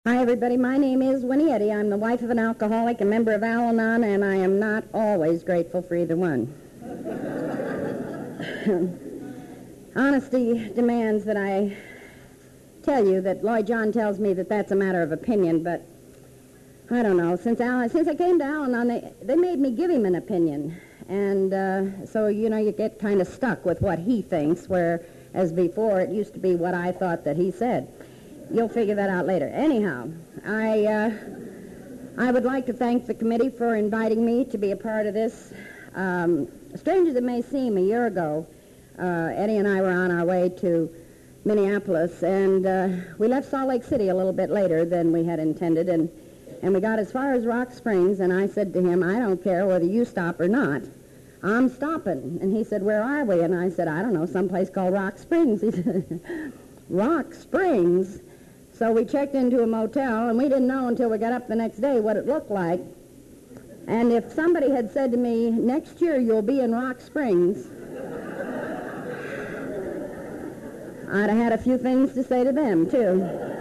Hi, everybody. My name is Winnie Eddy. I'm the wife of an alcoholic, a member of Al-Anon, and I am not always grateful for either one. Honesty demands that I tell you that Lloyd John tells me that that's a matter of opinion, but I don't know. Since I came to Al-Anon, they made me give him an opinion. And so, you get kind of stuck with what he thinks, whereas before it used to be what I thought that he said. You'll figure that out later. Anyhow, I would like to thank the committee for inviting me to be a part of this. Strange as it may seem, a year ago, Eddie and I were on our way to Minneapolis, and we left Salt Lake City a little bit later than we had intended, and we got as far as Rock Springs, and I said to him, I don't care whether you stop or not. I'm stopping. And he said, where are we? And I said, I don't know, someplace called Rock Springs. He said, Rock Springs? So we checked into a motel, and we didn't know until we got up the next day what it looked like. And if somebody had said to me, next year you'll be in Rock Springs, I'd have had a few things to say to them, too.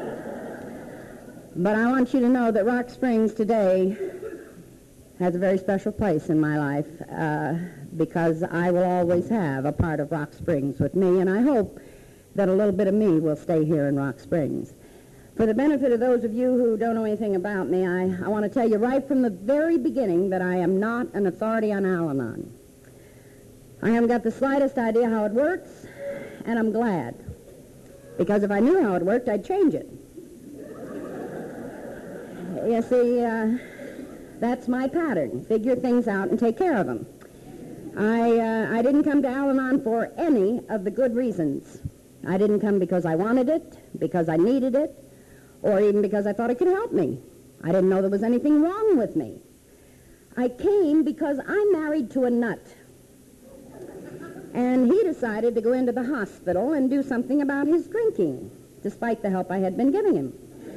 But I want you to know that Rock Springs today has a very special place in my life because I will always have a part of Rock Springs with me, and I hope that a little bit of me will stay here in Rock Springs. For the benefit of those of you who don't know anything about me, I want to tell you right from the very beginning that I am not an authority on Al-Anon. I haven't got the slightest idea how it works, and I'm glad. Because if I knew how it worked, I'd change it. You see, that's my pattern. Figure things out and take care of them. I didn't come to Al-Anon for any of the good reasons. I didn't come because I wanted it, because I needed it, or even because I thought it could help me. I didn't know there was anything wrong with me. I came because I'm married to a nut. And he decided to go into the hospital and do something about his drinking, despite the help I had been giving him.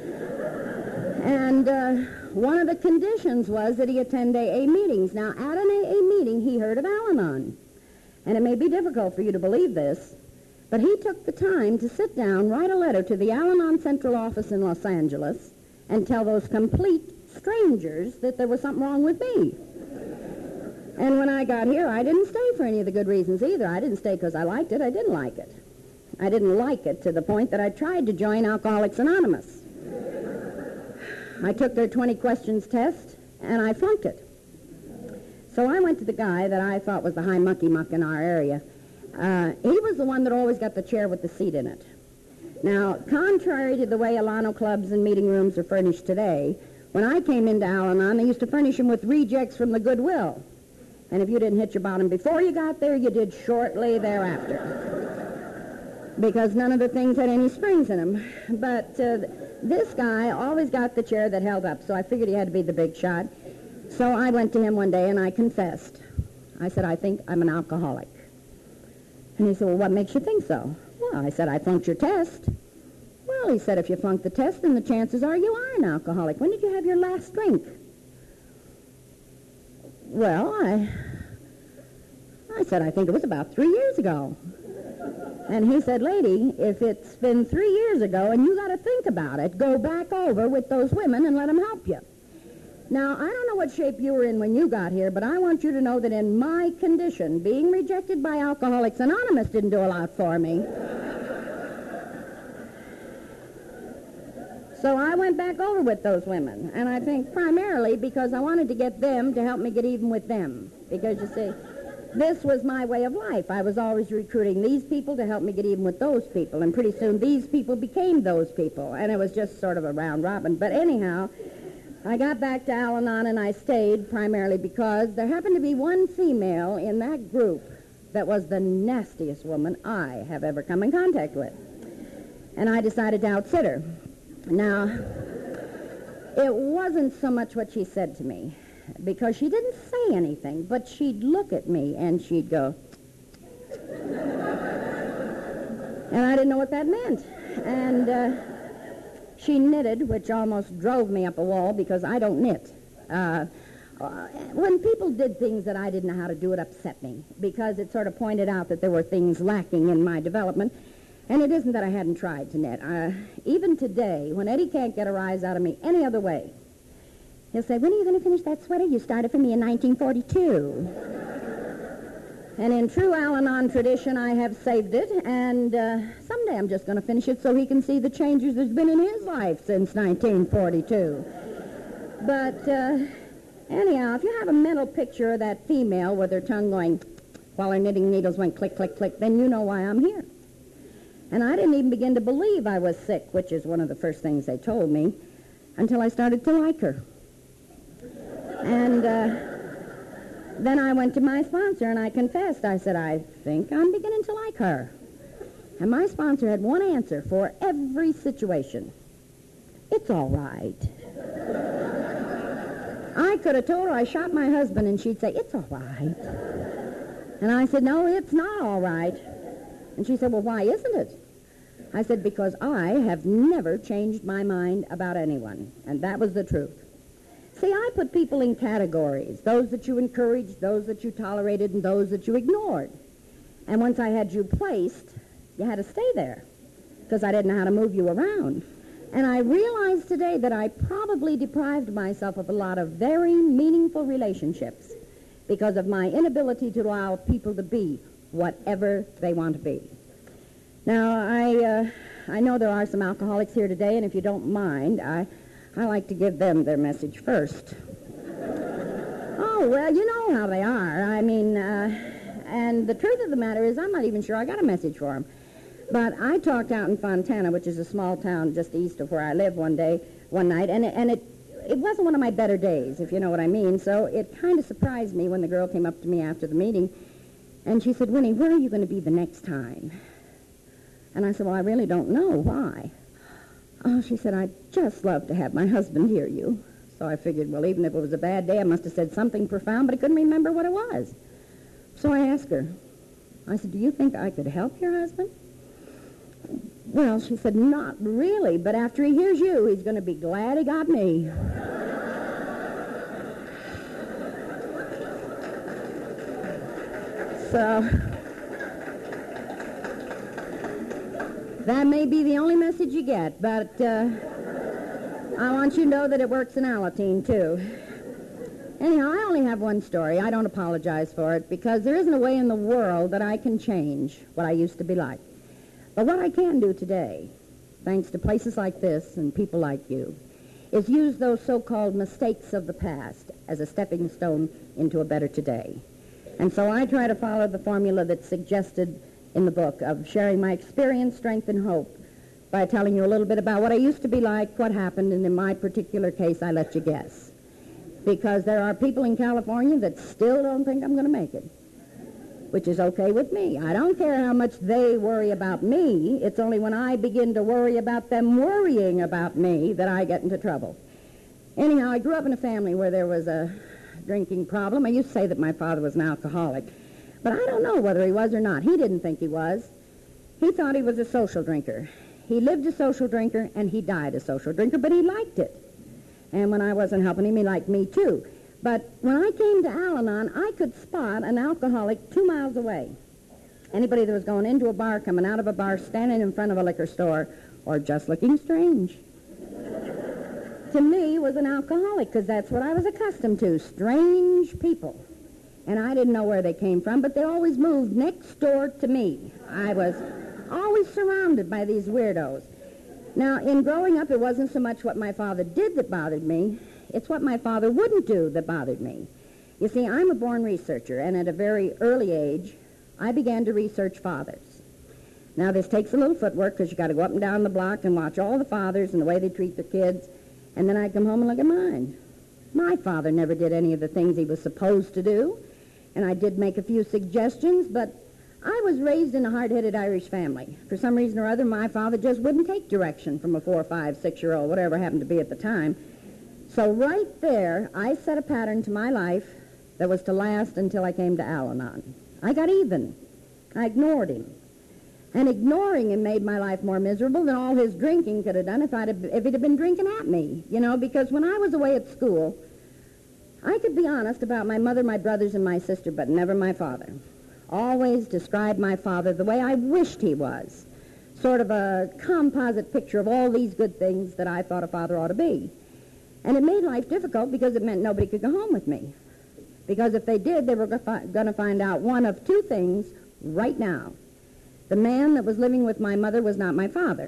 And one of the conditions was that he attend AA meetings. Now, at an AA meeting, he heard of Al-Anon. And it may be difficult for you to believe this, but he took the time to sit down, write a letter to the Al-Anon Central Office in Los Angeles, and tell those complete strangers that there was something wrong with me. And when I got here, I didn't stay for any of the good reasons either. I didn't stay because I liked it. I didn't like it. I didn't like it to the point that I tried to join Alcoholics Anonymous. I took their 20 questions test, and I flunked it. So I went to the guy that I thought was the high monkey muck in our area. He was the one that always got the chair with the seat in it. Now, contrary to the way Alano clubs and meeting rooms are furnished today, when I came into Al-Anon, they used to furnish them with rejects from the Goodwill. And if you didn't hit your bottom before you got there, you did shortly thereafter. Because none of the things had any springs in them. But this guy always got the chair that held up, so I figured he had to be the big shot. So I went to him one day and I confessed. I said, I think I'm an alcoholic. And he said, well, what makes you think so? Well, I said, I flunked your test. Well, he said, if you flunked the test, then the chances are you are an alcoholic. When did you have your last drink? Well, I said, I think it was about 3 years ago. And he said, lady, if it's been 3 years ago and you got to think about it, go back over with those women and let them help you. Now, I don't know what shape you were in when you got here, but I want you to know that in my condition, being rejected by Alcoholics Anonymous didn't do a lot for me. So I went back over with those women, and I think primarily because I wanted to get them to help me get even with them. Because, you see, this was my way of life. I was always recruiting these people to help me get even with those people, and pretty soon these people became those people, and it was just sort of a round robin. But anyhow, I got back to Al-Anon, and I stayed primarily because there happened to be one female in that group that was the nastiest woman I have ever come in contact with. And I decided to outsit her. Now, it wasn't so much what she said to me, because she didn't say anything, but she'd look at me and she'd go, and I didn't know what that meant. And she knitted, which almost drove me up a wall because I don't knit. When people did things that I didn't know how to do, it upset me because it sort of pointed out that there were things lacking in my development. And it isn't that I hadn't tried to knit. Even today, when Eddie can't get a rise out of me any other way, he'll say, when are you going to finish that sweater you started for me in 1942? And in true Al-Anon tradition, I have saved it, and someday I'm just going to finish it so he can see the changes there's been in his life since 1942. But anyhow, if you have a mental picture of that female with her tongue going while her knitting needles went click, click, click, then you know why I'm here. And I didn't even begin to believe I was sick, which is one of the first things they told me, until I started to like her. And then I went to my sponsor and I confessed. I said, I think I'm beginning to like her. And my sponsor had one answer for every situation. It's all right. I could have told her I shot my husband and she'd say, it's all right. And I said, no, it's not all right. And she said, well, why isn't it? I said, because I have never changed my mind about anyone. And that was the truth. See, I put people in categories, those that you encouraged, those that you tolerated, and those that you ignored. And once I had you placed, you had to stay there, because I didn't know how to move you around. And I realized today that I probably deprived myself of a lot of very meaningful relationships because of my inability to allow people to be whatever they want to be. Now, I know there are some alcoholics here today, and if you don't mind, I like to give them their message first. Oh, well, you know how they are. I mean, and the truth of the matter is I'm not even sure I got a message for them. But I talked out in Fontana, which is a small town just east of where I live one night, and it wasn't one of my better days, if you know what I mean. So it kind of surprised me when the girl came up to me after the meeting, and she said, Winnie, where are you going to be the next time? And I said, well, I really don't know. Why? Oh, she said, I'd just love to have my husband hear you. So I figured, well, even if it was a bad day, I must have said something profound, but I couldn't remember what it was. So I asked her, I said, do you think I could help your husband? Well, she said, not really, but after he hears you, he's going to be glad he got me. So that may be the only message you get, but I want you to know that it works in Alateen, too. Anyhow, I only have one story. I don't apologize for it, because there isn't a way in the world that I can change what I used to be like. But what I can do today, thanks to places like this and people like you, is use those so-called mistakes of the past as a stepping stone into a better today. And so I try to follow the formula that's suggested in the book of sharing my experience, strength, and hope by telling you a little bit about what I used to be like, what happened, and in my particular case, I let you guess. Because there are people in California that still don't think I'm going to make it, which is okay with me. I don't care how much they worry about me. It's only when I begin to worry about them worrying about me that I get into trouble. Anyhow, I grew up in a family where there was a drinking problem. I used to say that my father was an alcoholic, but I don't know whether he was or not. He didn't think he was. He thought he was a social drinker. He lived a social drinker, and he died a social drinker, but he liked it. And when I wasn't helping him, he liked me, too. But when I came to Al-Anon, I could spot an alcoholic 2 miles away. Anybody that was going into a bar, coming out of a bar, standing in front of a liquor store, or just looking strange, to me was an alcoholic, because that's what I was accustomed to, strange people. And I didn't know where they came from, but they always moved next door to me. I was always surrounded by these weirdos. Now, in growing up, it wasn't so much what my father did that bothered me. It's what my father wouldn't do that bothered me. You see, I'm a born researcher, and at a very early age, I began to research fathers. Now, this takes a little footwork, because you got to go up and down the block and watch all the fathers and the way they treat their kids, and then I come home and look at mine. My father never did any of the things he was supposed to do, and I did make a few suggestions, but I was raised in a hard-headed Irish family. For some reason or other, my father just wouldn't take direction from a 4-, 5-, 6-year-old, whatever happened to be at the time. So right there, I set a pattern to my life that was to last until I came to Al-Anon. I got even. I ignored him. And ignoring him made my life more miserable than all his drinking could have done if he'd have been drinking at me. You know, because when I was away at school, I could be honest about my mother, my brothers, and my sister, but never my father. Always described my father the way I wished he was. sort of a composite picture of all these good things that I thought a father ought to be. And it made life difficult because it meant nobody could go home with me. Because if they did, they were going to find out one of two things right now. The man that was living with my mother was not my father.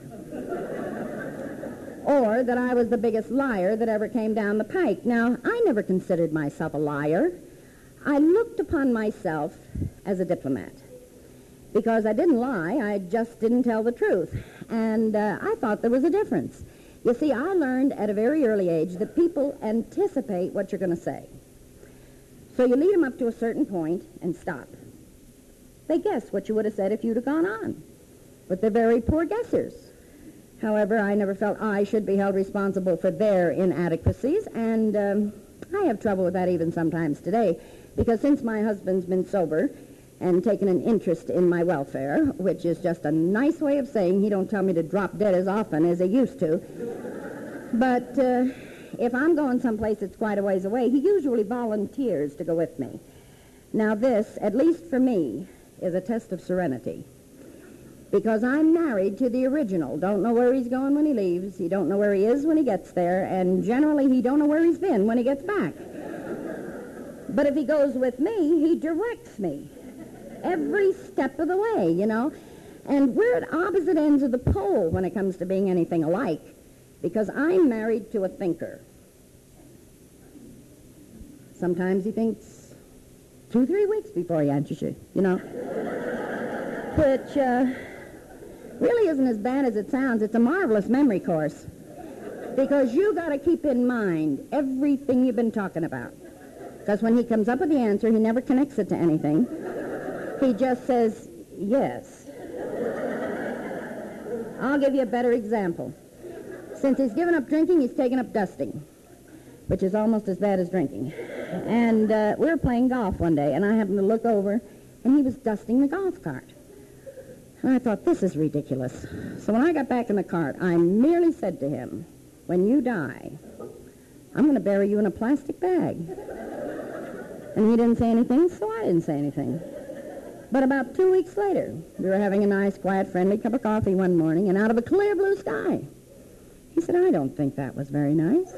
Or that I was the biggest liar that ever came down the pike. Now, I never considered myself a liar. I looked upon myself as a diplomat. Because I didn't lie, I just didn't tell the truth. And I thought there was a difference. You see, I learned at a very early age that people anticipate what you're going to say. So you lead them up to a certain point and stop. They guess what you would have said if you'd have gone on. But they're very poor guessers. However, I never felt I should be held responsible for their inadequacies, and I have trouble with that even sometimes today, because since my husband's been sober and taken an interest in my welfare, which is just a nice way of saying he don't tell me to drop dead as often as he used to, but if I'm going someplace that's quite a ways away, he usually volunteers to go with me. Now this, at least for me, is a test of serenity. Because I'm married to the original. Don't know where he's going when he leaves. He don't know where he is when he gets there. And generally, he don't know where he's been when he gets back. But if he goes with me, he directs me. Every step of the way, you know. And we're at opposite ends of the pole when it comes to being anything alike. Because I'm married to a thinker. Sometimes he thinks 2-3 weeks before he answers you, you know. Which, really isn't as bad as it sounds. It's a marvelous memory course. Because you got to keep in mind everything you've been talking about. Because when he comes up with the answer, he never connects it to anything. He just says, yes. I'll give you a better example. Since he's given up drinking, he's taken up dusting, which is almost as bad as drinking. And we were playing golf one day, and I happened to look over, and he was dusting the golf cart. And I thought, this is ridiculous. So when I got back in the cart, I merely said to him, when you die, I'm going to bury you in a plastic bag. And he didn't say anything, so I didn't say anything. But about 2 weeks later, we were having a nice, quiet, friendly cup of coffee one morning, and out of a clear blue sky, he said, I don't think that was very nice.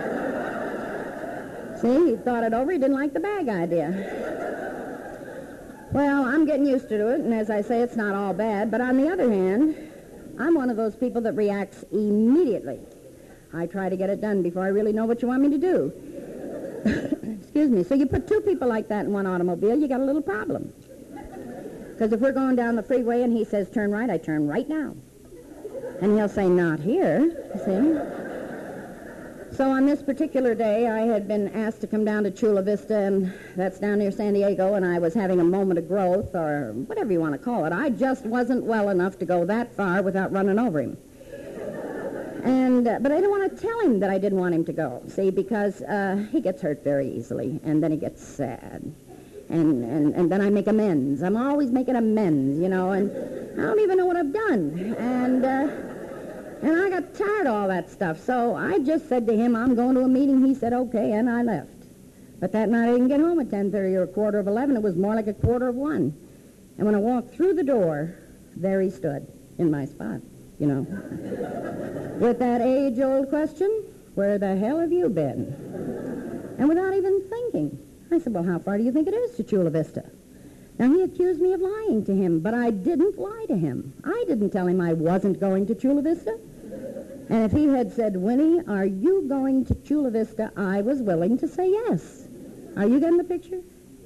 See, he thought it over. He didn't like the bag idea. Well, I'm getting used to it, and as I say, it's not all bad. But on the other hand, I'm one of those people that reacts immediately. I try to get it done before I really know what you want me to do. Excuse me. So you put two people like that in one automobile, you got a little problem. Because if we're going down the freeway and he says, turn right, I turn right now. And he'll say, not here, you see. So on this particular day, I had been asked to come down to Chula Vista, and that's down near San Diego, and I was having a moment of growth, or whatever you want to call it. I just wasn't well enough to go that far without running over him. And but I didn't want to tell him that I didn't want him to go, see, because he gets hurt very easily, and then he gets sad. And then I make amends. I'm always making amends, you know, and I don't even know what I've done. And I got tired of all that stuff, so I just said to him, I'm going to a meeting. He said, okay, and I left. But that night I didn't get home at 10:30 or 11:15. It was more like 1:15. And when I walked through the door, there he stood in my spot, you know. With that age-old question, where the hell have you been? And without even thinking, I said, well, how far do you think it is to Chula Vista? Now, he accused me of lying to him, but I didn't lie to him. I didn't tell him I wasn't going to Chula Vista. And if he had said, Winnie, are you going to Chula Vista, I was willing to say yes. Are you getting the picture?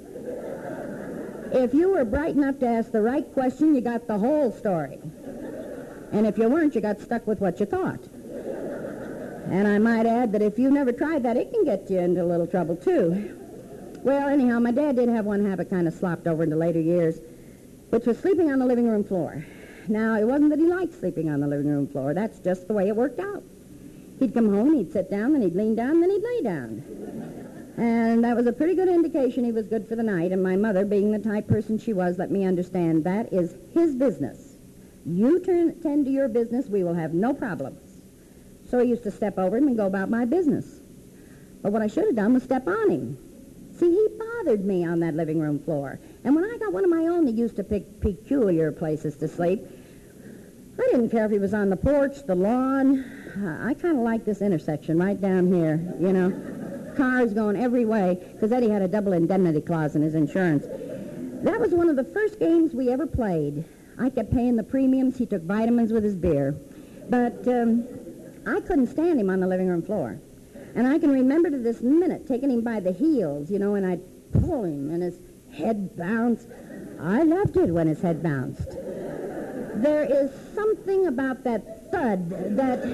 If you were bright enough to ask the right question, you got the whole story. And if you weren't, you got stuck with what you thought. And I might add that if you never tried that, it can get you into a little trouble, too. Well, anyhow, my dad did have one habit kind of slopped over into later years, which was sleeping on the living room floor. Now, it wasn't that he liked sleeping on the living room floor. That's just the way it worked out. He'd come home, he'd sit down, then he'd lean down, then he'd lay down. And that was a pretty good indication he was good for the night, and my mother, being the type person she was, let me understand that is his business. You tend to your business, we will have no problems. So I used to step over him and go about my business. But what I should have done was step on him. See, he bothered me on that living room floor. And when I got one of my own that used to pick peculiar places to sleep, I didn't care if he was on the porch, the lawn. I kind of liked this intersection right down here, you know. Cars going every way, because Eddie had a double indemnity clause in his insurance. That was one of the first games we ever played. I kept paying the premiums. He took vitamins with his beer. But I couldn't stand him on the living room floor. And I can remember to this minute taking him by the heels, you know, and I'd pull him and his head bounced. I loved it when his head bounced. There is something about that thud that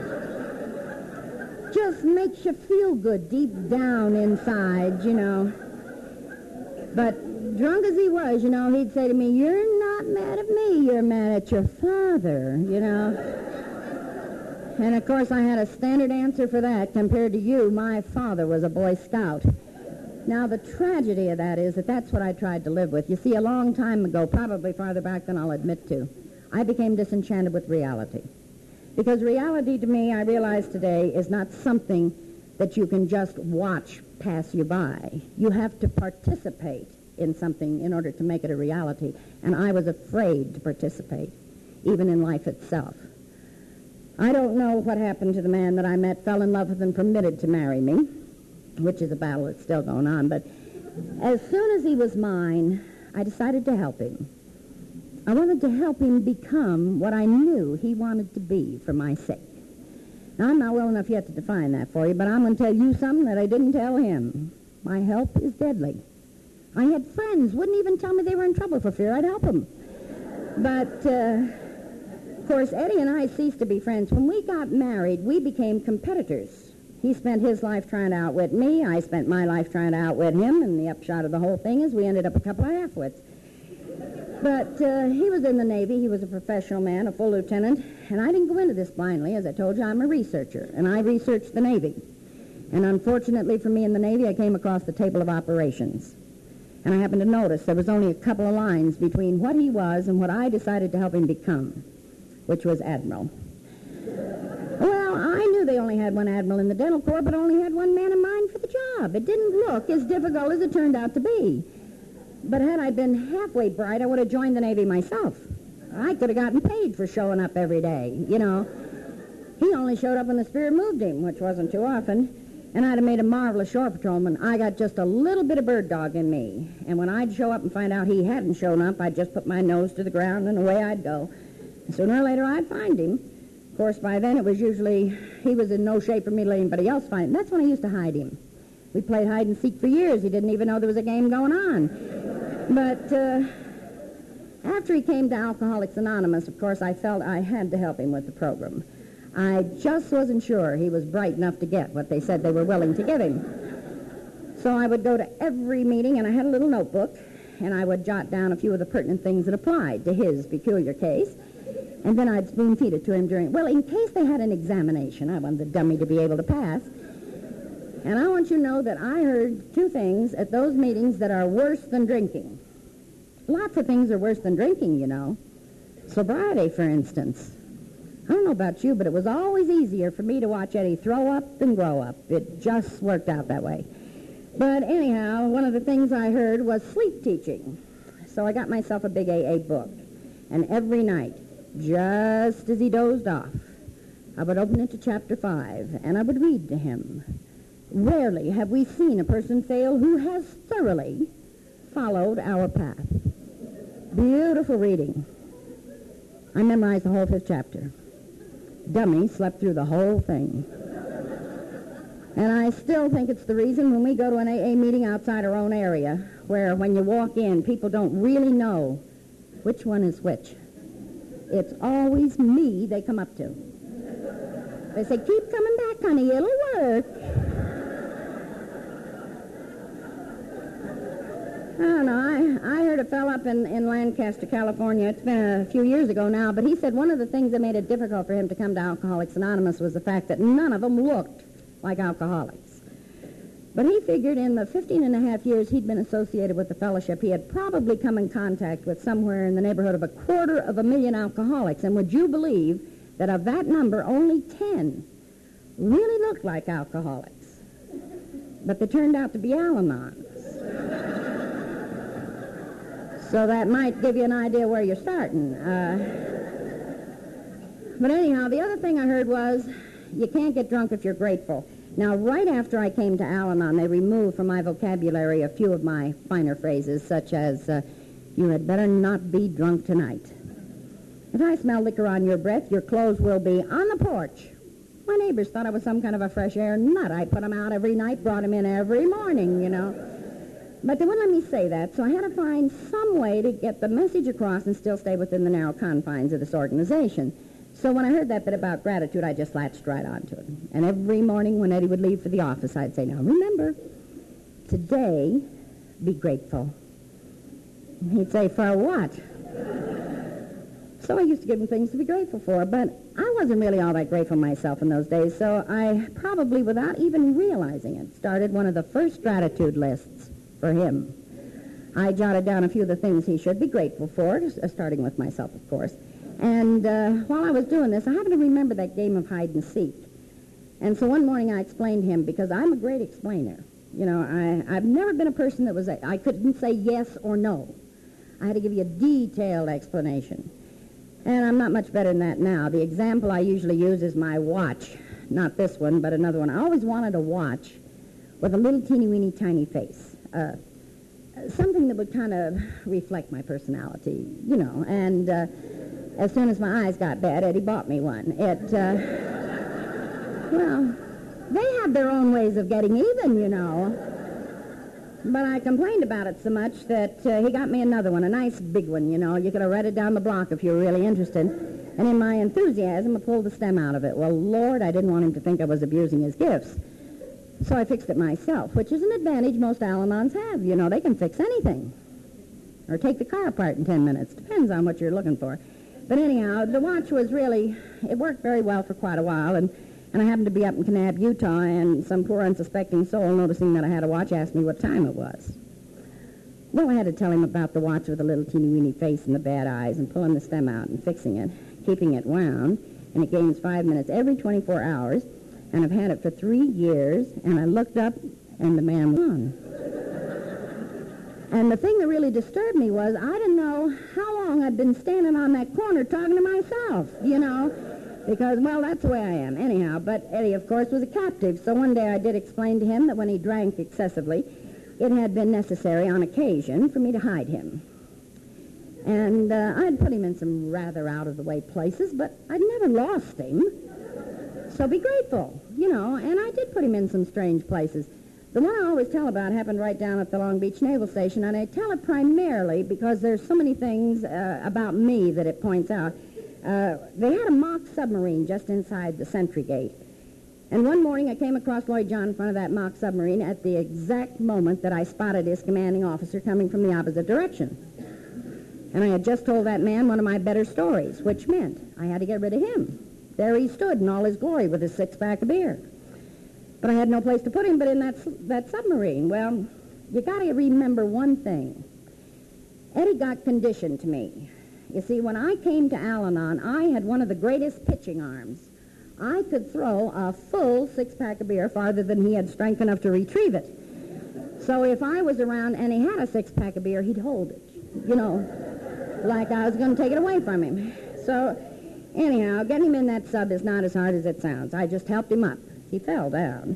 just makes you feel good deep down inside, you know. But drunk as he was, you know, he'd say to me, "You're not mad at me, you're mad at your father," you know. And, of course, I had a standard answer for that. Compared to you, my father was a Boy Scout. Now, the tragedy of that is that that's what I tried to live with. You see, a long time ago, probably farther back than I'll admit to, I became disenchanted with reality. Because reality to me, I realize today, is not something that you can just watch pass you by. You have to participate in something in order to make it a reality. And I was afraid to participate, even in life itself. I don't know what happened to the man that I met, fell in love with, and permitted to marry me, which is a battle that's still going on. But as soon as he was mine, I decided to help him. I wanted to help him become what I knew he wanted to be for my sake. Now, I'm not well enough yet to define that for you, but I'm going to tell you something that I didn't tell him. My help is deadly. I had friends, wouldn't even tell me they were in trouble for fear I'd help them. But, of course, Eddie and I ceased to be friends. When we got married, we became competitors. He spent his life trying to outwit me. I spent my life trying to outwit him, and the upshot of the whole thing is we ended up a couple of half-wits. But he was in the Navy. He was a professional man, a full lieutenant, and I didn't go into this blindly. As I told you, I'm a researcher, and I researched the Navy. And unfortunately for me in the Navy, I came across the table of operations. And I happened to notice there was only a couple of lines between what he was and what I decided to help him become, which was admiral. Well, I knew they only had one admiral in the dental corps, but only had one man in mind for the job. It didn't look as difficult as it turned out to be. But had I been halfway bright, I would have joined the Navy myself. I could have gotten paid for showing up every day, you know. He only showed up when the spirit moved him, which wasn't too often. And I'd have made a marvelous shore patrolman. I got just a little bit of bird dog in me. And when I'd show up and find out he hadn't shown up, I'd just put my nose to the ground and away I'd go. And sooner or later, I'd find him. Of course, by then it was usually, he was in no shape for me to let anybody else find him. That's when I used to hide him. We played hide and seek for years. He didn't even know there was a game going on. But after he came to Alcoholics Anonymous, of course, I felt I had to help him with the program. I just wasn't sure he was bright enough to get what they said they were willing to give him. So I would go to every meeting, and I had a little notebook, and I would jot down a few of the pertinent things that applied to his peculiar case, and then I'd spoon-feed it to him in case they had an examination. I wanted the dummy to be able to pass. And I want you to know that I heard two things at those meetings that are worse than drinking. Lots of things are worse than drinking, you know. Sobriety, for instance. I don't know about you, but it was always easier for me to watch Eddie throw up than grow up. It just worked out that way. But anyhow, one of the things I heard was sleep teaching. So I got myself a big AA book. And every night, just as he dozed off, I would open it to chapter 5, and I would read to him. Rarely have we seen a person fail who has thoroughly followed our path. Beautiful reading. I memorized the whole 5th chapter. Dummy slept through the whole thing. And I still think it's the reason when we go to an AA meeting outside our own area, where when you walk in, people don't really know which one is which. It's always me they come up to. They say, "Keep coming back, honey, it'll work." I don't know. I heard a fellow up in Lancaster, California. It's been a few years ago now, but he said one of the things that made it difficult for him to come to Alcoholics Anonymous was the fact that none of them looked like alcoholics. But he figured in the 15 and a half years he'd been associated with the fellowship, he had probably come in contact with somewhere in the neighborhood of 250,000 alcoholics. And would you believe that of that number, only 10 really looked like alcoholics? But they turned out to be Al-Anons. So that might give you an idea where you're starting. But anyhow, the other thing I heard was, you can't get drunk if you're grateful. Now, right after I came to Al-Anon, they removed from my vocabulary a few of my finer phrases, such as, you had better not be drunk tonight. If I smell liquor on your breath, your clothes will be on the porch. My neighbors thought I was some kind of a fresh air nut. I put them out every night, brought them in every morning, you know. But they wouldn't let me say that, so I had to find some way to get the message across and still stay within the narrow confines of this organization. So when I heard that bit about gratitude, I just latched right onto it. And every morning when Eddie would leave for the office, I'd say, now remember, today, be grateful. And he'd say, for what? So I used to give him things to be grateful for, but I wasn't really all that grateful myself in those days, so I probably, without even realizing it, started one of the first gratitude lists for him. I jotted down a few of the things he should be grateful for, starting with myself, of course. And while I was doing this, I happened to remember that game of hide and seek. And so one morning I explained to him, because I'm a great explainer. You know, I've never been a person that was, I couldn't say yes or no. I had to give you a detailed explanation. And I'm not much better than that now. The example I usually use is my watch. Not this one, but another one. I always wanted a watch with a little teeny-weeny tiny face. Something that would kind of reflect my personality, you know. And as soon as my eyes got bad, Eddie bought me one. Well, they have their own ways of getting even, you know. But I complained about it so much that he got me another one, a nice big one, you know. You could have read it down the block if you were really interested. And in my enthusiasm, I pulled the stem out of it. Well, Lord, I didn't want him to think I was abusing his gifts. So I fixed it myself, which is an advantage most Al-Anons have. You know, they can fix anything. Or take the car apart in 10 minutes. Depends on what you're looking for. But anyhow, the watch was really, it worked very well for quite a while. And I happened to be up in Kanab, Utah, and some poor unsuspecting soul, noticing that I had a watch, asked me what time it was. Well, I had to tell him about the watch with the little teeny-weeny face and the bad eyes, and pulling the stem out and fixing it, keeping it wound, and it gains 5 minutes every 24 hours, and I've had it for 3 years, and I looked up, and the man won. And the thing that really disturbed me was I didn't know how long I'd been standing on that corner talking to myself, you know. Because, well, that's the way I am, anyhow. But Eddie, of course, was a captive, so one day I did explain to him that when he drank excessively, it had been necessary on occasion for me to hide him. And I'd put him in some rather out-of-the-way places, but I'd never lost him. So be grateful, you know, and I did put him in some strange places. The one I always tell about happened right down at the Long Beach Naval Station, and I tell it primarily because there's so many things about me that it points out. They had a mock submarine just inside the sentry gate. And one morning I came across Lloyd John in front of that mock submarine at the exact moment that I spotted his commanding officer coming from the opposite direction. And I had just told that man one of my better stories, which meant I had to get rid of him. There he stood in all his glory with his six-pack of beer. But I had no place to put him but in that submarine. Well, you got to remember one thing. Eddie got conditioned to me. You see, when I came to Al-Anon, I had one of the greatest pitching arms. I could throw a full six-pack of beer farther than he had strength enough to retrieve it. So if I was around and he had a six-pack of beer, he'd hold it, you know, like I was going to take it away from him. So anyhow, getting him in that sub is not as hard as it sounds. I just helped him up. He fell down.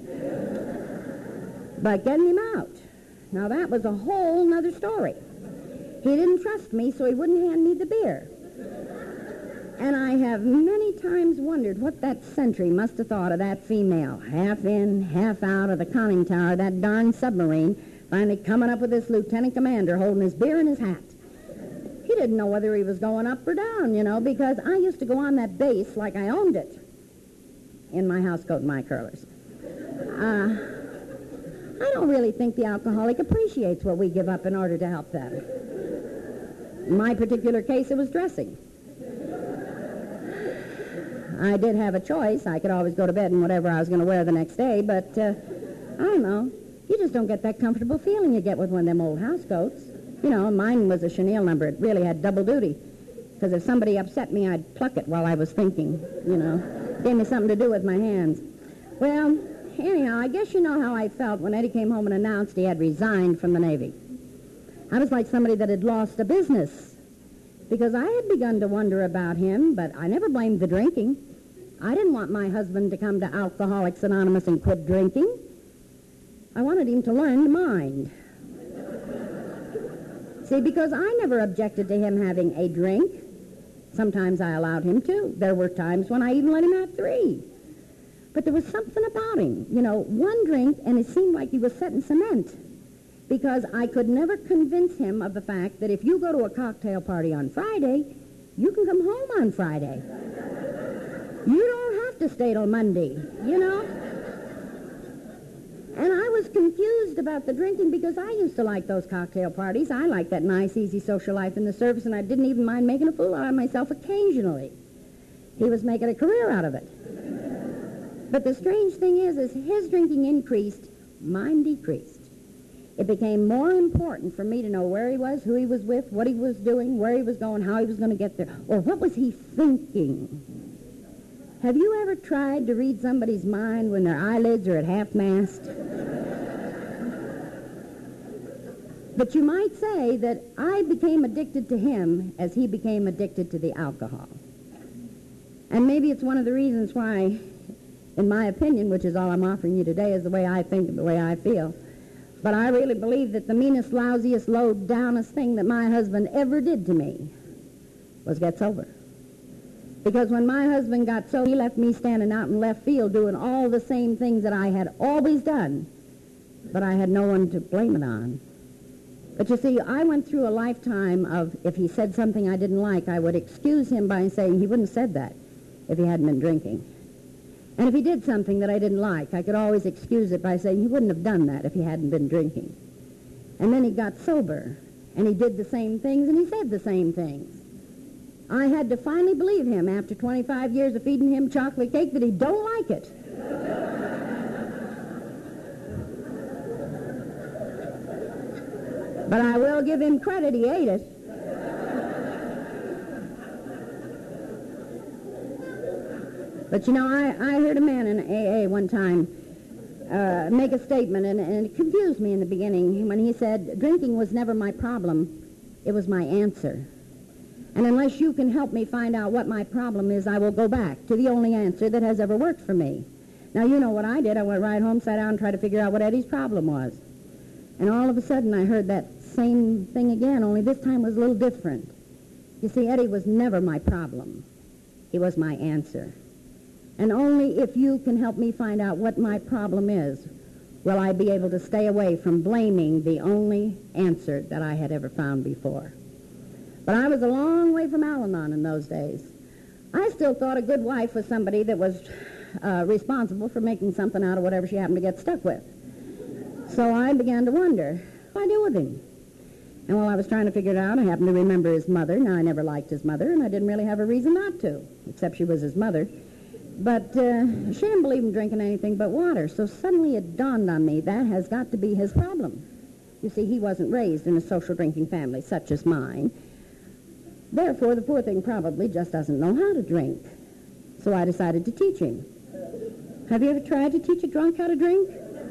But getting him out, now that was a whole nother story. He didn't trust me, so he wouldn't hand me the beer. And I have many times wondered what that sentry must have thought of that female, half in, half out of the conning tower of that darn submarine, finally coming up with this lieutenant commander holding his beer in his hat. He didn't know whether he was going up or down, you know, because I used to go on that base like I owned it in my housecoat and my curlers. I don't really think the alcoholic appreciates what we give up in order to help them. In my particular case, it was dressing. I did have a choice. I could always go to bed in whatever I was going to wear the next day, but I don't know. You just don't get that comfortable feeling you get with one of them old housecoats. You know, mine was a chenille number. It really had double duty. Because if somebody upset me, I'd pluck it while I was thinking, you know. Gave me something to do with my hands. Well, anyhow, I guess you know how I felt when Eddie came home and announced he had resigned from the Navy. I was like somebody that had lost a business. because I had begun to wonder about him, but I never blamed the drinking. I didn't want my husband to come to Alcoholics Anonymous and quit drinking. I wanted him to learn to mind. See, because I never objected to him having a drink. Sometimes I allowed him to. There were times when I even let him have 3. But there was something about him. You know, one drink, and it seemed like he was set in cement. Because I could never convince him of the fact that if you go to a cocktail party on Friday, you can come home on Friday. You don't have to stay till Monday, you know? And I was confused about the drinking because I used to like those cocktail parties. I liked that nice, easy social life in the service, and I didn't even mind making a fool out of myself occasionally. He was making a career out of it. But the strange thing is his drinking increased, mine decreased. It became more important for me to know where he was, who he was with, what he was doing, where he was going, how he was going to get there, or what was he thinking. Have you ever tried to read somebody's mind when their eyelids are at half-mast? But you might say that I became addicted to him as he became addicted to the alcohol. And maybe it's one of the reasons why, in my opinion, which is all I'm offering you today, is the way I think and the way I feel. But I really believe that the meanest, lousiest, low-downest thing that my husband ever did to me was get sober. Because when my husband got sober, he left me standing out in left field doing all the same things that I had always done, but I had no one to blame it on. But you see, I went through a lifetime of, if he said something I didn't like, I would excuse him by saying he wouldn't have said that if he hadn't been drinking. And if he did something that I didn't like, I could always excuse it by saying he wouldn't have done that if he hadn't been drinking. And then he got sober, and he did the same things, and he said the same things. I had to finally believe him after 25 years of feeding him chocolate cake that he don't like it. But I will give him credit, he ate it. But you know, I heard a man in AA one time make a statement, and it confused me in the beginning when he said, drinking was never my problem, it was my answer. And unless you can help me find out what my problem is, I will go back to the only answer that has ever worked for me. Now, you know what I did. I went right home, sat down, and tried to figure out what Eddie's problem was. And all of a sudden, I heard that same thing again, only this time was a little different. You see, Eddie was never my problem. He was my answer. And only if you can help me find out what my problem is, will I be able to stay away from blaming the only answer that I had ever found before. But I was a long way from Al-Anon in those days. I still thought a good wife was somebody that was responsible for making something out of whatever she happened to get stuck with. So I began to wonder, what do I do with him? And while I was trying to figure it out, I happened to remember his mother. Now, I never liked his mother, and I didn't really have a reason not to, except she was his mother. But she didn't believe in drinking anything but water. So suddenly it dawned on me, that has got to be his problem. You see, he wasn't raised in a social drinking family such as mine. Therefore, the poor thing probably just doesn't know how to drink. So I decided to teach him. Have you ever tried to teach a drunk how to drink?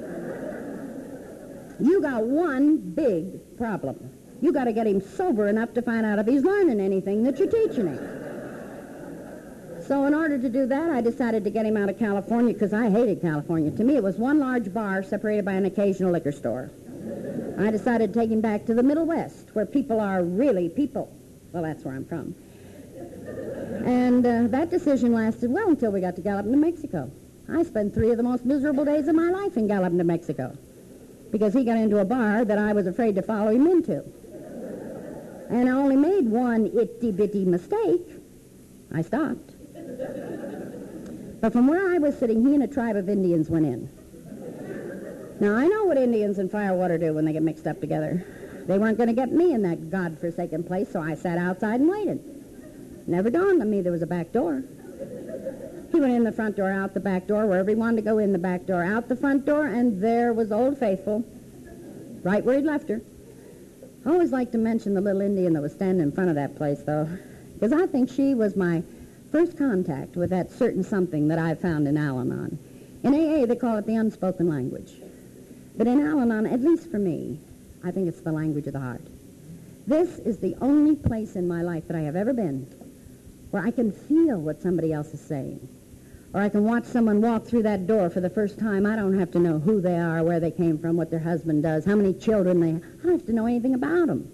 You got one big problem. You got to get him sober enough to find out if he's learning anything that you're teaching him. So in order to do that, I decided to get him out of California because I hated California. To me, it was one large bar separated by an occasional liquor store. I decided to take him back to the Middle West, where people are really people. Well, that's where I'm from. And that decision lasted well until we got to Gallup, New Mexico. I spent 3 of the most miserable days of my life in Gallup, New Mexico, because he got into a bar that I was afraid to follow him into. And I only made one itty-bitty mistake. I stopped. But from where I was sitting, he and a tribe of Indians went in. Now, I know what Indians and firewater do when they get mixed up together. They weren't going to get me in that godforsaken place, so I sat outside and waited. Never dawned on me there was a back door. He went in the front door, out the back door, wherever he wanted to go, in the back door, out the front door, and there was Old Faithful, right where he'd left her. I always like to mention the little Indian that was standing in front of that place, though, because I think she was my first contact with that certain something that I found in Al-Anon. In AA, they call it the unspoken language. But in Al-Anon, at least for me, I think it's the language of the heart. This is the only place in my life that I have ever been where I can feel what somebody else is saying. Or I can watch someone walk through that door for the first time. I don't have to know who they are, where they came from, what their husband does, how many children they have. I don't have to know anything about them.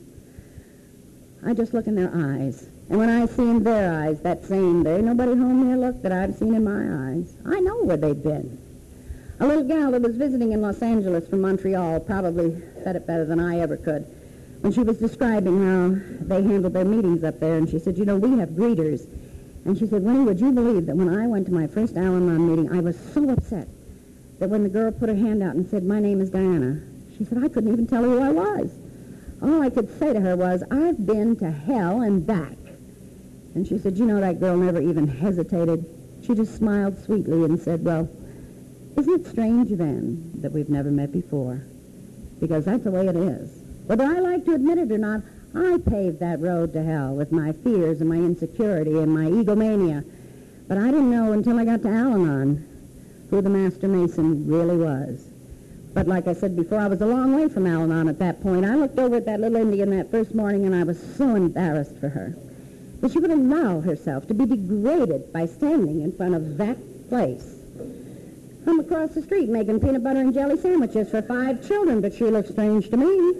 I just look in their eyes. And when I see in their eyes that same day, nobody home here look that I've seen in my eyes, I know where they've been. A little gal that was visiting in Los Angeles from Montreal probably said it better than I ever could when she was describing how they handled their meetings up there. And she said, you know, we have greeters. And she said, Winnie, would you believe that when I went to my first Al-Anon meeting, I was so upset that when the girl put her hand out and said, my name is Diana, she said, I couldn't even tell her who I was. All I could say to her was, I've been to hell and back. And she said, you know, that girl never even hesitated. She just smiled sweetly and said, well, isn't it strange then that we've never met before? Because that's the way it is. Whether I like to admit it or not, I paved that road to hell with my fears and my insecurity and my egomania. But I didn't know until I got to Al-Anon who the Master Mason really was. But like I said before, I was a long way from Al-Anon at that point. I looked over at that little Indian that first morning, and I was so embarrassed for her that she would allow herself to be degraded by standing in front of that place. I'm across the street making peanut butter and jelly sandwiches for 5 children, but she looked strange to me.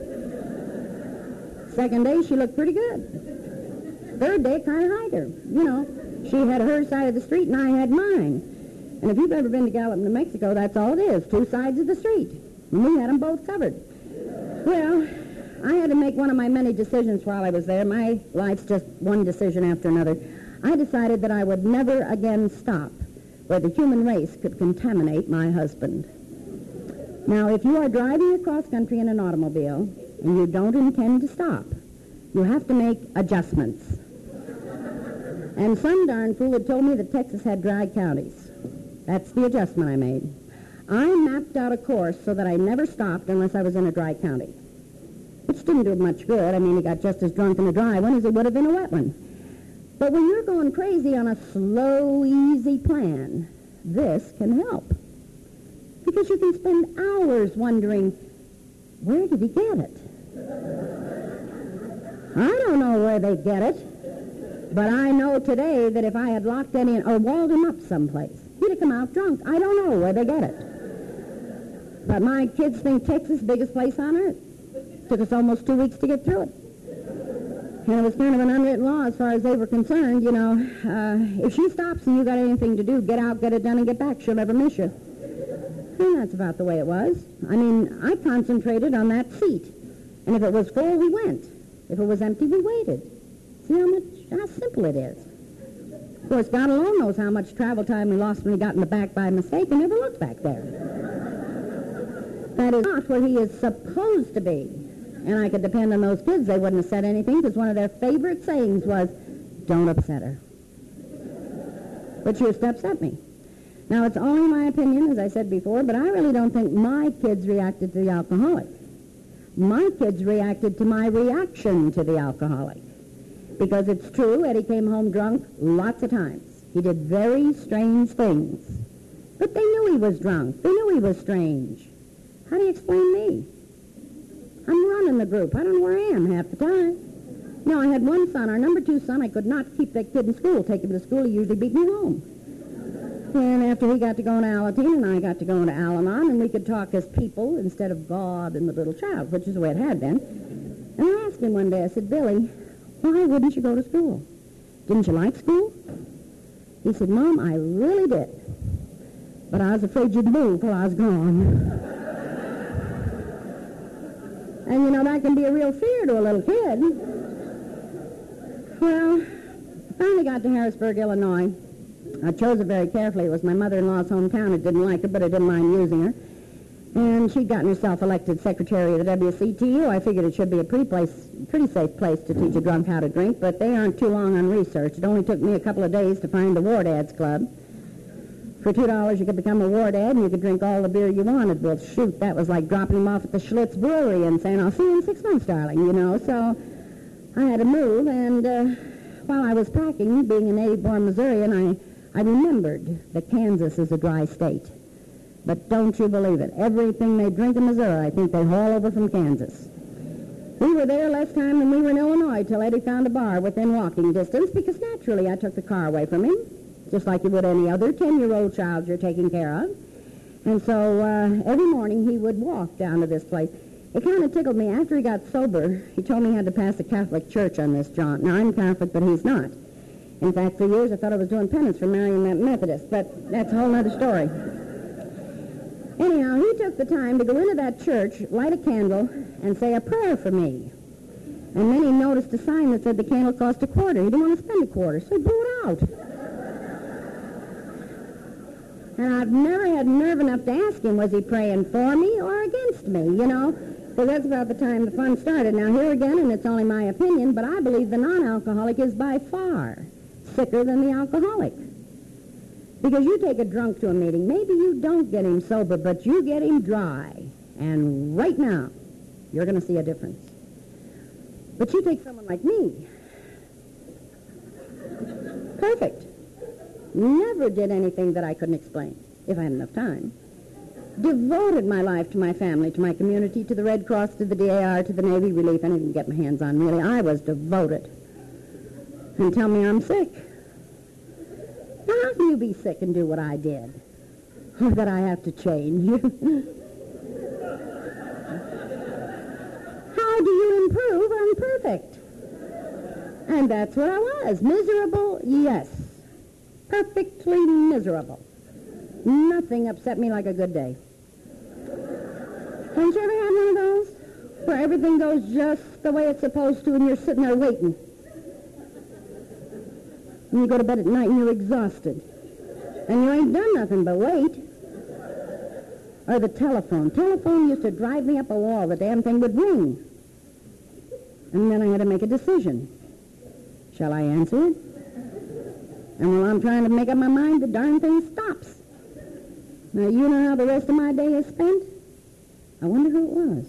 Second day, she looked pretty good. Third day, kind of hide her. You know, she had her side of the street and I had mine. And if you've ever been to Gallup, New Mexico, that's all it is, 2 sides of the street. And we had them both covered. Well, I had to make one of my many decisions while I was there. My life's just one decision after another. I decided that I would never again stop where the human race could contaminate my husband. Now, if you are driving across country in an automobile and you don't intend to stop, you have to make adjustments. And some darn fool had told me that Texas had dry counties. That's the adjustment I made. I mapped out a course so that I never stopped unless I was in a dry county, which didn't do much good. I mean, he got just as drunk in a dry one as he would have in a wet one. But when you're going crazy on a slow, easy plan, this can help. Because you can spend hours wondering, where did he get it? I don't know where they get it, but I know today that if I had locked Eddie in or walled him up someplace, he'd have come out drunk. I don't know where they get it. But my kids think Texas is the biggest place on earth. Took us almost 2 weeks to get through it. And it was kind of an unwritten law as far as they were concerned, you know. If she stops and you got anything to do, get out, get it done, and get back. She'll never miss you. And that's about the way it was. I mean, I concentrated on that seat. And if it was full, we went. If it was empty, we waited. See how simple it is. Of course, God alone knows how much travel time we lost when we got in the back by mistake and never looked back there. That is not where he is supposed to be. And I could depend on those kids. They wouldn't have said anything because one of their favorite sayings was, don't upset her. But she used to upset me. Now, it's only my opinion, as I said before, but I really don't think my kids reacted to the alcoholic. My kids reacted to my reaction to the alcoholic. Because it's true, Eddie came home drunk lots of times. He did very strange things. But they knew he was drunk. They knew he was strange. How do you explain me? I'm running the group. I don't know where I am half the time. No, I had one son, our number 2 son. I could not keep that kid in school. Take him to school, he usually beat me home. And after he got to go into Alateen and I got to go into Al-Anon, and we could talk as people instead of God and the little child, which is the way it had been. And I asked him one day, I said, Billy, why wouldn't you go to school? Didn't you like school? He said, Mom, I really did. But I was afraid you'd move while I was gone. And, you know, that can be a real fear to a little kid. Well, I finally got to Harrisburg, Illinois. I chose it very carefully. It was my mother-in-law's hometown. I didn't like her, but I didn't mind using her. And she'd gotten herself elected secretary of the WCTU. I figured it should be a pretty safe place to teach a drunk how to drink, but they aren't too long on research. It only took me a couple of days to find the War Dads Club. For $2, you could become a war dad, and you could drink all the beer you wanted. Well, shoot, that was like dropping him off at the Schlitz Brewery and saying, I'll see you in 6 months, darling, you know. So I had to move, and while I was packing, being a native-born Missourian, I remembered that Kansas is a dry state. But don't you believe it. Everything they drink in Missouri, I think they haul over from Kansas. We were there less time than we were in Illinois till Eddie found a bar within walking distance, because naturally I took the car away from him, just like you would any other 10-year-old child you're taking care of. And so every morning he would walk down to this place. It kind of tickled me. After he got sober, he told me he had to pass a Catholic church on this jaunt. Now, I'm Catholic, but he's not. In fact, for years I thought I was doing penance for marrying that Methodist, but that's a whole other story. Anyhow, he took the time to go into that church, light a candle, and say a prayer for me. And then he noticed a sign that said the candle cost $0.25. He didn't want to spend $0.25, so he blew it out. And I've never had nerve enough to ask him, was he praying for me or against me, you know? So that's about the time the fun started. Now, here again, and it's only my opinion, but I believe the non-alcoholic is by far sicker than the alcoholic. Because you take a drunk to a meeting, maybe you don't get him sober, but you get him dry. And right now, you're going to see a difference. But you take someone like me. Perfect. Never did anything that I couldn't explain, if I had enough time. Devoted my life to my family, to my community, to the Red Cross, to the DAR, to the Navy Relief. Anything to get my hands on, really. I was devoted. And tell me I'm sick. Now, how can you be sick and do what I did? Or that I have to change? How do you improve? I'm perfect. And that's what I was. Miserable, yes. Perfectly miserable. Nothing upset me like a good day. Haven't you ever had one of those? Where everything goes just the way it's supposed to and you're sitting there waiting. And you go to bed at night and you're exhausted. And you ain't done nothing but wait. Or the telephone. Telephone used to drive me up a wall. The damn thing would ring. And then I had to make a decision. Shall I answer it? And while I'm trying to make up my mind, the darn thing stops. Now, you know how the rest of my day is spent? I wonder who it was.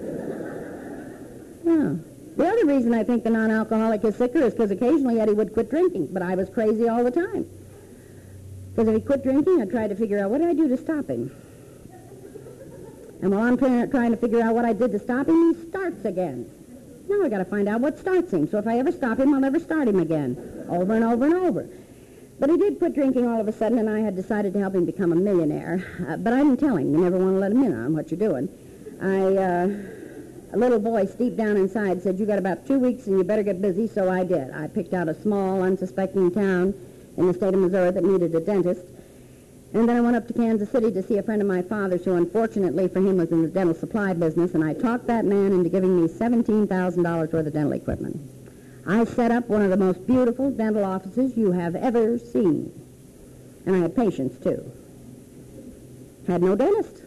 Yeah. The other reason I think the non-alcoholic is sicker is because occasionally Eddie would quit drinking, but I was crazy all the time. Because if he quit drinking, I'd try to figure out, what did I do to stop him? And while I'm trying to figure out what I did to stop him, he starts again. Now I got to find out what starts him. So if I ever stop him, I'll never start him again. Over and over and over. But he did quit drinking all of a sudden, and I had decided to help him become a millionaire. But I didn't tell him. You never want to let him in on what you're doing. A little voice deep down inside said, you got about 2 weeks and you better get busy, so I did. I picked out a small, unsuspecting town in the state of Missouri that needed a dentist. And then I went up to Kansas City to see a friend of my father's who, unfortunately for him, was in the dental supply business, and I talked that man into giving me $17,000 worth of dental equipment. I set up one of the most beautiful dental offices you have ever seen. And I had patients, too. Had no dentist.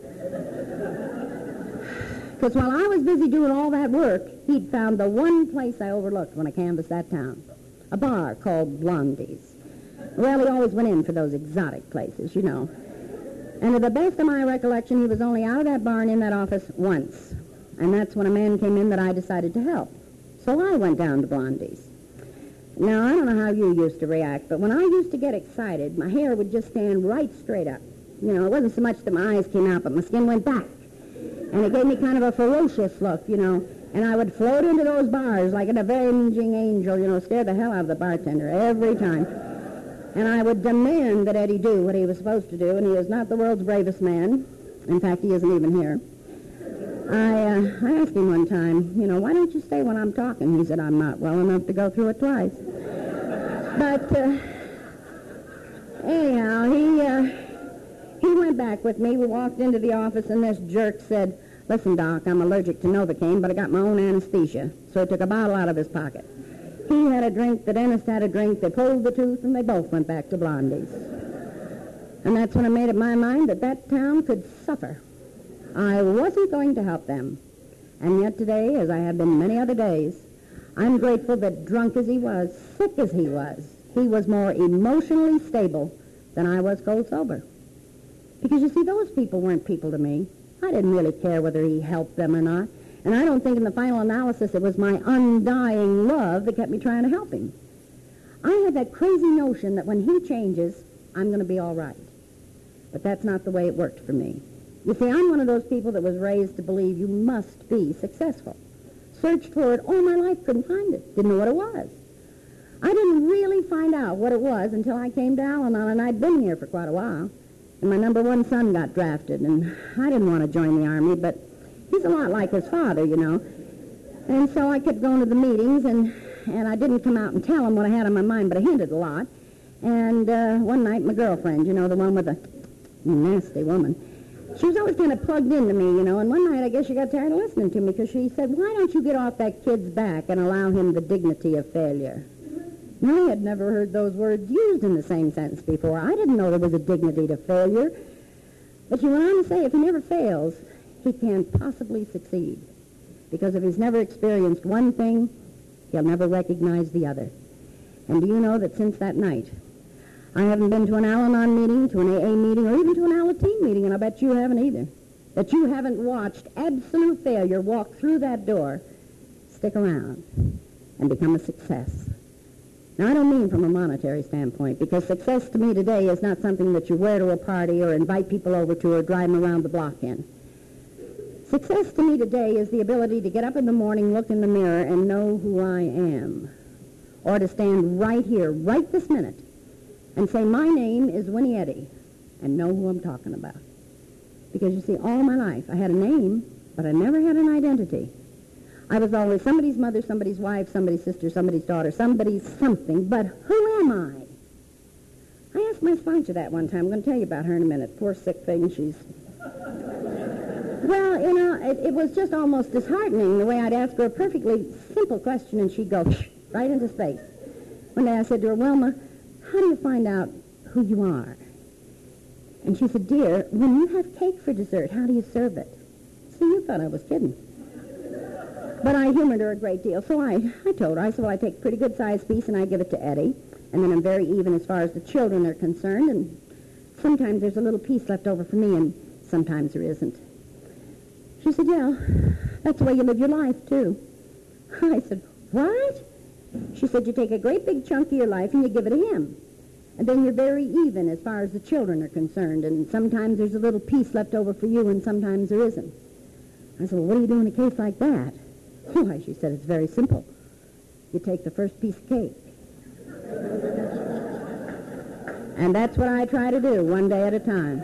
Because while I was busy doing all that work, he'd found the one place I overlooked when I canvassed that town. A bar called Blondie's. Well, he always went in for those exotic places, you know. And to the best of my recollection, he was only out of that bar and in that office once. And that's when a man came in that I decided to help. So I went down to Blondie's. Now, I don't know how you used to react, but when I used to get excited, my hair would just stand right straight up. You know, it wasn't so much that my eyes came out, but my skin went back. And it gave me kind of a ferocious look, you know. And I would float into those bars like an avenging angel, you know, scare the hell out of the bartender every time. And I would demand that Eddie do what he was supposed to do, and he is not the world's bravest man. In fact, he isn't even here. I asked him one time, you know, why don't you stay when I'm talking? He said, I'm not well enough to go through it twice. But anyhow, he went back with me. We walked into the office, and this jerk said, listen, Doc, I'm allergic to Novocaine, but I got my own anesthesia. So he took a bottle out of his pocket. He had a drink, the dentist had a drink, they pulled the tooth, and they both went back to Blondie's. And that's when I made up my mind that that town could suffer. I wasn't going to help them. And yet today, as I have been many other days, I'm grateful that drunk as he was, sick as he was more emotionally stable than I was cold sober. Because, you see, those people weren't people to me. I didn't really care whether he helped them or not. And I don't think in the final analysis it was my undying love that kept me trying to help him. I had that crazy notion that when he changes, I'm going to be all right. But that's not the way it worked for me. You see, I'm one of those people that was raised to believe you must be successful. searched for it all my life, couldn't find it, didn't know what it was. I didn't really find out what it was until I came to Al-Anon, and I'd been here for quite a while. And my number one son got drafted, and I didn't want to join the Army, but he's a lot like his father, you know. And so I kept going to the meetings, and I didn't come out and tell him what I had on my mind, but I hinted a lot. And one night, my girlfriend, you know, the one with the nasty woman, she was always kind of plugged into me, you know, and one night I guess she got tired of listening to me because she said, why don't you get off that kid's back and allow him the dignity of failure? I had never heard those words used in the same sentence before. I didn't know there was a dignity to failure. But she went on to say if he never fails, he can't possibly succeed. Because if he's never experienced one thing, he'll never recognize the other. And do you know that since that night, I haven't been to an Al-Anon meeting, to an AA meeting, or even to an Alateen meeting, and I bet you haven't either. That you haven't watched absolute failure walk through that door, stick around, and become a success. Now, I don't mean from a monetary standpoint, because success to me today is not something that you wear to a party or invite people over to or drive them around the block in. Success to me today is the ability to get up in the morning, look in the mirror, and know who I am. Or to stand right here, right this minute, and say, my name is Winnie Eddy, and know who I'm talking about. Because, you see, all my life I had a name, but I never had an identity. I was always somebody's mother, somebody's wife, somebody's sister, somebody's daughter, somebody's something, but who am I? I asked my sponsor that one time. I'm going to tell you about her in a minute. Poor sick thing, she's... Well, you know, it was just almost disheartening the way I'd ask her a perfectly simple question and she'd go right into space. One day I said to her, Wilma, how do you find out who you are? And she said, dear, when you have cake for dessert, how do you serve it? See, you thought I was kidding. But I humored her a great deal, so I told her, I said, well, I take a pretty good-sized piece and I give it to Eddie, and then I'm very even as far as the children are concerned, and sometimes there's a little piece left over for me, and sometimes there isn't. She said, yeah, that's the way you live your life, too. I said, what? She said, you take a great big chunk of your life and you give it to him. And then you're very even as far as the children are concerned, and sometimes there's a little piece left over for you and sometimes there isn't. I said, well, what do you do in a case like that? Why, she said, it's very simple. You take the first piece of cake. And that's what I try to do, one day at a time.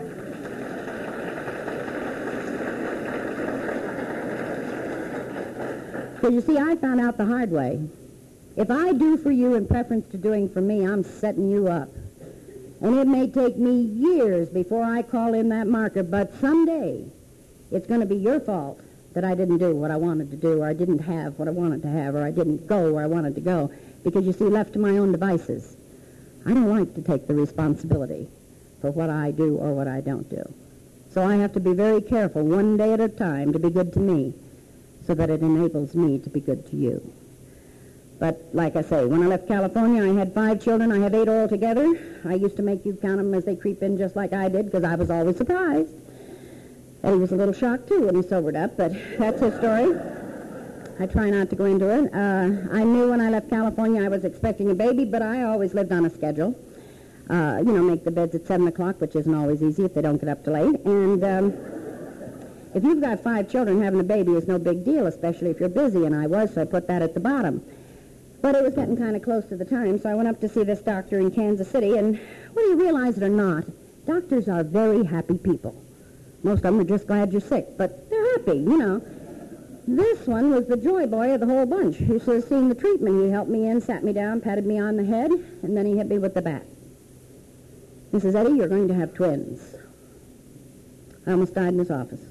Because you see, I found out the hard way. If I do for you in preference to doing for me, I'm setting you up. And it may take me years before I call in that marker, but someday it's going to be your fault that I didn't do what I wanted to do, or I didn't have what I wanted to have, or I didn't go where I wanted to go. Because, you see, left to my own devices, I don't like to take the responsibility for what I do or what I don't do. So I have to be very careful, one day at a time, to be good to me, so that it enables me to be good to you. But, like I say, when I left California, I had 5 children. I have 8 altogether. I used to make you count them as they creep in just like I did, because I was always surprised. Eddie was a little shocked, too, when he sobered up, but that's his story. I try not to go into it. I knew when I left California I was expecting a baby, but I always lived on a schedule. Make the beds at 7 o'clock, which isn't always easy if they don't get up too late. And if you've got 5 children, having a baby is no big deal, especially if you're busy, and I was, so I put that at the bottom. But it was getting kind of close to the time, so I went up to see this doctor in Kansas City, and whether you realize it or not, doctors are very happy people. Most of them are just glad you're sick, but they're happy, you know. This one was the joy boy of the whole bunch. He says, seeing the treatment, he helped me in, sat me down, patted me on the head, and then he hit me with the bat. He says, Eddie, you're going to have twins. I almost died in his office.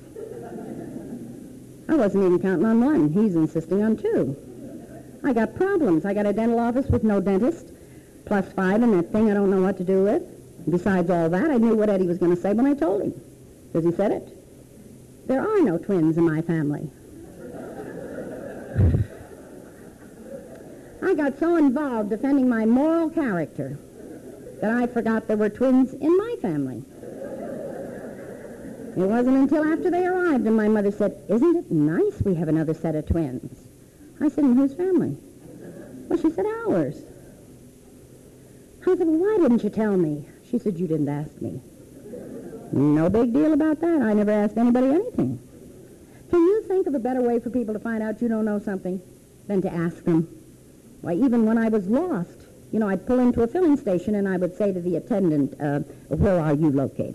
I wasn't even counting on one. He's insisting on 2. I got problems. I got a dental office with no dentist, plus 5 and that thing I don't know what to do with. Besides all that, I knew what Eddie was going to say when I told him, because he said it. There are no twins in my family. I got so involved defending my moral character that I forgot there were twins in my family. It wasn't until after they arrived and my mother said, isn't it nice we have another set of twins? I said, in whose family? Well, she said, ours. I said, well, why didn't you tell me? She said, you didn't ask me. No big deal about that. I never asked anybody anything. Can you think of a better way for people to find out you don't know something than to ask them? Why, even when I was lost, I'd pull into a filling station and I would say to the attendant, where are you located?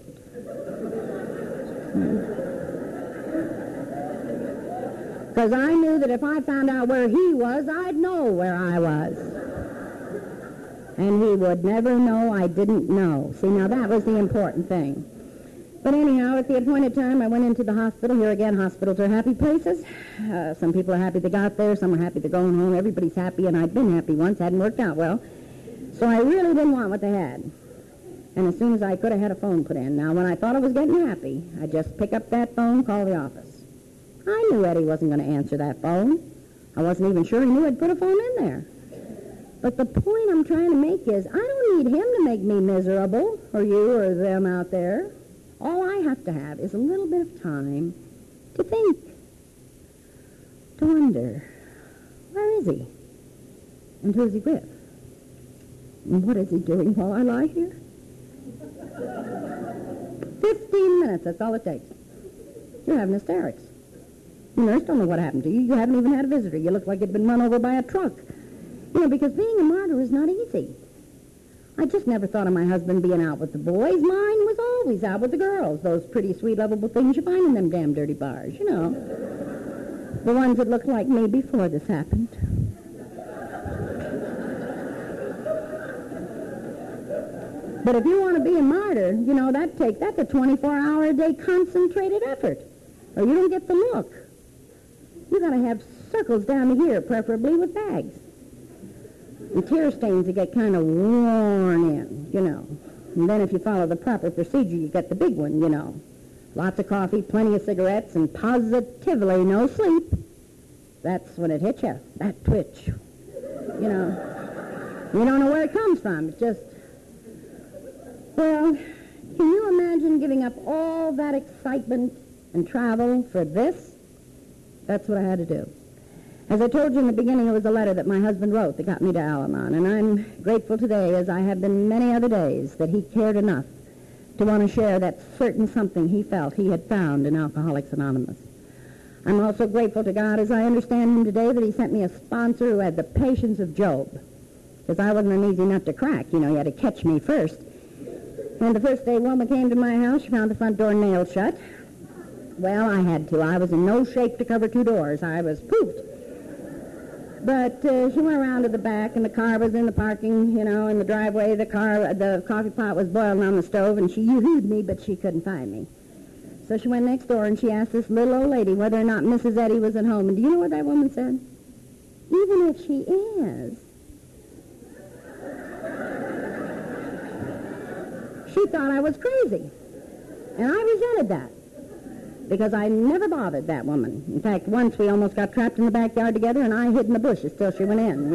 Because I knew that if I found out where he was, I'd know where I was. And he would never know I didn't know. See, now that was the important thing. But anyhow, at the appointed time, I went into the hospital. Here again, hospitals are happy places. Some people are happy they got there. Some are happy they're going home. Everybody's happy, and I'd been happy once. Hadn't worked out well. So I really didn't want what they had. And as soon as I could, I had a phone put in. Now, when I thought I was getting happy, I'd just pick up that phone, call the office. I knew Eddie wasn't going to answer that phone. I wasn't even sure he knew I'd put a phone in there. But the point I'm trying to make is, I don't need him to make me miserable, or you or them out there. All I have to have is a little bit of time to think, to wonder, where is he? And who is he with? And what is he doing while I lie here? 15 minutes, that's all it takes. You're having hysterics. The nurse don't know what happened to you. You haven't even had a visitor. You look like you'd been run over by a truck. Because being a martyr is not easy. I just never thought of my husband being out with the boys. Mine was always out with the girls. Those pretty, sweet, lovable things you find in them damn dirty bars, The ones that looked like me before this happened. But if you want to be a martyr, that's a 24-hour-a-day concentrated effort. Or you don't get the look. You got to have circles down to here, preferably with bags. And tear stains that get kind of worn in, And then if you follow the proper procedure, you get the big one, Lots of coffee, plenty of cigarettes, and positively no sleep. That's when it hits you, that twitch. You don't know where it comes from. It's just, well, can you imagine giving up all that excitement and travel for this? That's what I had to do. As I told you in the beginning, it was a letter that my husband wrote that got me to Al-Anon, and I'm grateful today, as I have been many other days, that he cared enough to want to share that certain something he felt he had found in Alcoholics Anonymous. I'm also grateful to God, as I understand him today, that he sent me a sponsor who had the patience of Job, because I wasn't an easy nut to crack. He had to catch me first. And the first day Wilma came to my house, she found the front door nailed shut. Well, I had to. I was in no shape to cover two doors. I was pooped. But she went around to the back, and the car was in the parking, in the driveway. The coffee pot was boiling on the stove, and she yoo-hooed me, but she couldn't find me. So she went next door, and she asked this little old lady whether or not Mrs. Eddy was at home. And do you know what that woman said? Even if she is. She thought I was crazy. And I resented that. Because I never bothered that woman. In fact, once we almost got trapped in the backyard together, and I hid in the bushes till she went in,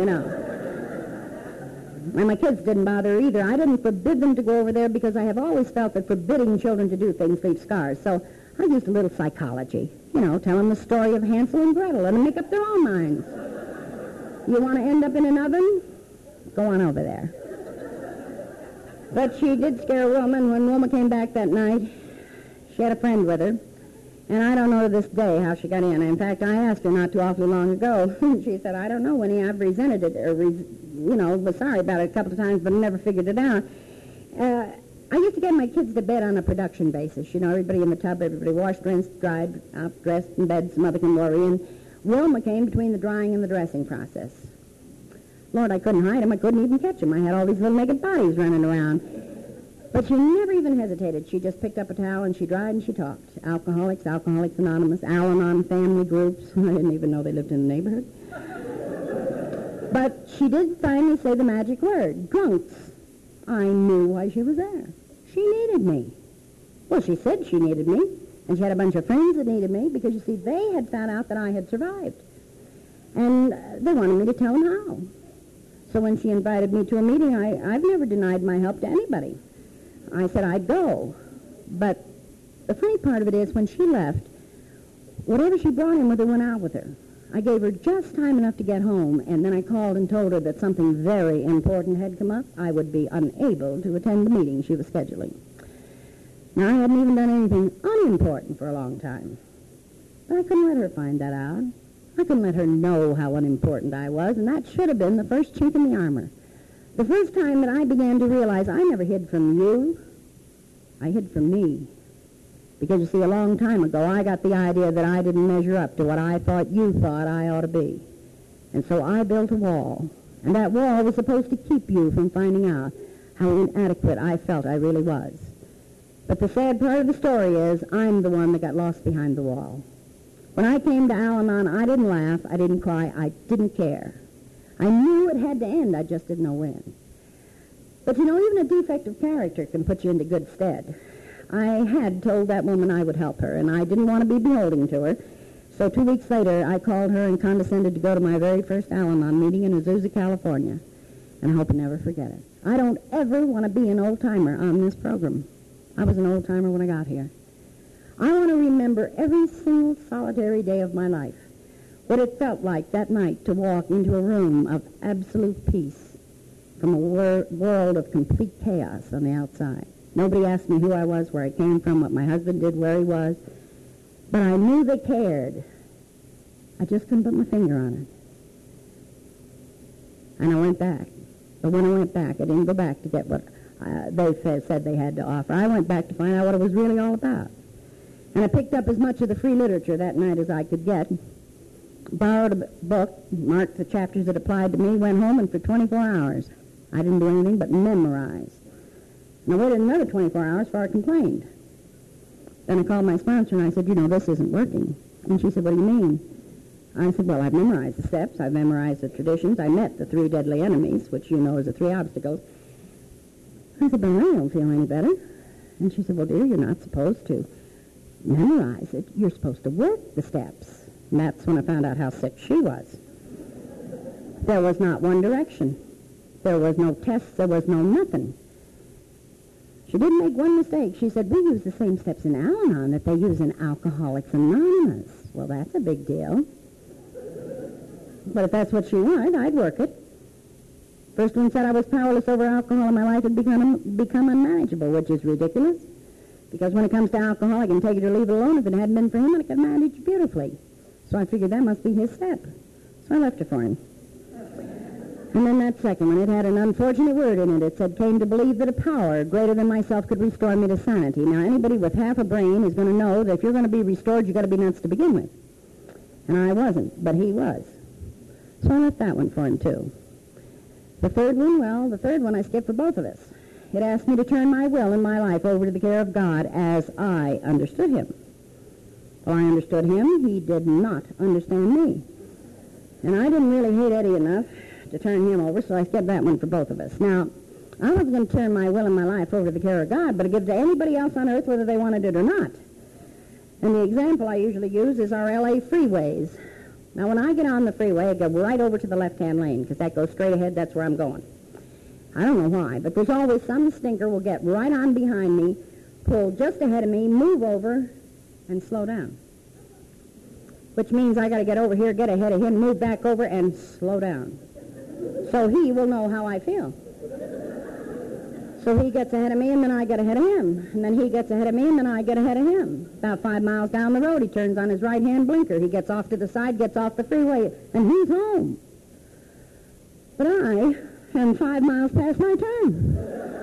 And my kids didn't bother her either. I didn't forbid them to go over there because I have always felt that forbidding children to do things leaves scars. So I used a little psychology, tell them the story of Hansel and Gretel and make up their own minds. You want to end up in an oven? Go on over there. But she did scare Wilma, and when Wilma came back that night, she had a friend with her. And I don't know to this day how she got in. In fact, I asked her not too awfully long ago. She said, I don't know, Winnie. I've resented it, or, was sorry about it a couple of times, but I never figured it out. I used to get my kids to bed on a production basis. Everybody in the tub, everybody washed, rinsed, dried, out, dressed, in bed, some other can worry. And Wilma came between the drying and the dressing process. Lord, I couldn't hide him. I couldn't even catch him. I had all these little naked bodies running around. But she never even hesitated. She just picked up a towel and she dried and she talked. Alcoholics, Alcoholics Anonymous, Al-Anon family groups. I didn't even know they lived in the neighborhood. But she did finally say the magic word, drunks. I knew why she was there. She needed me. Well, she said she needed me. And she had a bunch of friends that needed me because, you see, they had found out that I had survived. And they wanted me to tell them how. So when she invited me to a meeting, I've never denied my help to anybody. I said I'd go. But the funny part of it is when she left, whatever she brought in with her went out with her. I gave her just time enough to get home, and then I called and told her that something very important had come up. I would be unable to attend the meeting she was scheduling. Now, I hadn't even done anything unimportant for a long time. But I couldn't let her find that out. I couldn't let her know how unimportant I was, and that should have been the first chink in the armor. The first time that I began to realize I never hid from you, I hid from me. Because, you see, a long time ago, I got the idea that I didn't measure up to what I thought you thought I ought to be. And so I built a wall. And that wall was supposed to keep you from finding out how inadequate I felt I really was. But the sad part of the story is I'm the one that got lost behind the wall. When I came to Al-Anon, I didn't laugh, I didn't cry, I didn't care. I knew it had to end, I just didn't know when. But you know, even a defect of character can put you into good stead. I had told that woman I would help her, and I didn't want to be beholden to her. So 2 weeks later, I called her and condescended to go to my very first Al-Anon meeting in Azusa, California. And I hope I never forget it. I don't ever want to be an old-timer on this program. I was an old-timer when I got here. I want to remember every single solitary day of my life, what it felt like that night to walk into a room of absolute peace from a world of complete chaos on the outside. Nobody asked me who I was, where I came from, what my husband did, where he was. But I knew they cared. I just couldn't put my finger on it. And I went back. But when I went back, I didn't go back to get what they said they had to offer. I went back to find out what it was really all about. And I picked up as much of the free literature that night as I could get, borrowed a book, marked the chapters that applied to me, went home, and for 24 hours, I didn't do anything but memorize. And I waited another 24 hours before I complained. Then I called my sponsor and I said, you know, this isn't working. And she said, what do you mean? I said, well, I've memorized the steps, I've memorized the traditions, I met the 3 deadly enemies, which you know is the 3 obstacles. I said, but I don't feel any better. And she said, well, dear, you're not supposed to memorize it. You're supposed to work the steps. And that's when I found out how sick she was. There was not one direction. There was no tests. There was no nothing. She didn't make one mistake. She said, we use the same steps in Al-Anon that they use in Alcoholics Anonymous. Well, that's a big deal. But if that's what she wanted, I'd work it. First one said I was powerless over alcohol and my life had become unmanageable, which is ridiculous. Because when it comes to alcohol, I can take it or leave it alone. If it hadn't been for him, I could manage beautifully. So I figured that must be his step. So I left it for him. And then that second one, it had an unfortunate word in it. It said, came to believe that a power greater than myself could restore me to sanity. Now, anybody with half a brain is going to know that if you're going to be restored, you've got to be nuts to begin with. And I wasn't, but he was. So I left that one for him, too. The third one I skipped for both of us. It asked me to turn my will and my life over to the care of God as I understood him. Well, I understood him. He did not understand me. And I didn't really hate Eddie enough to turn him over, so I skipped that one for both of us. Now, I wasn't going to turn my will and my life over to the care of God, but to give it to anybody else on earth whether they wanted it or not. And the example I usually use is our L.A. freeways. Now, when I get on the freeway, I go right over to the left-hand lane, because that goes straight ahead. That's where I'm going. I don't know why, but there's always some stinker will get right on behind me, pull just ahead of me, move over, and slow down. Which means I got to get over here, get ahead of him, move back over, and slow down. So he will know how I feel. So he gets ahead of me, and then I get ahead of him. And then he gets ahead of me, and then I get ahead of him. About 5 miles down the road, he turns on his right-hand blinker. He gets off to the side, gets off the freeway, and he's home. But I am 5 miles past my turn.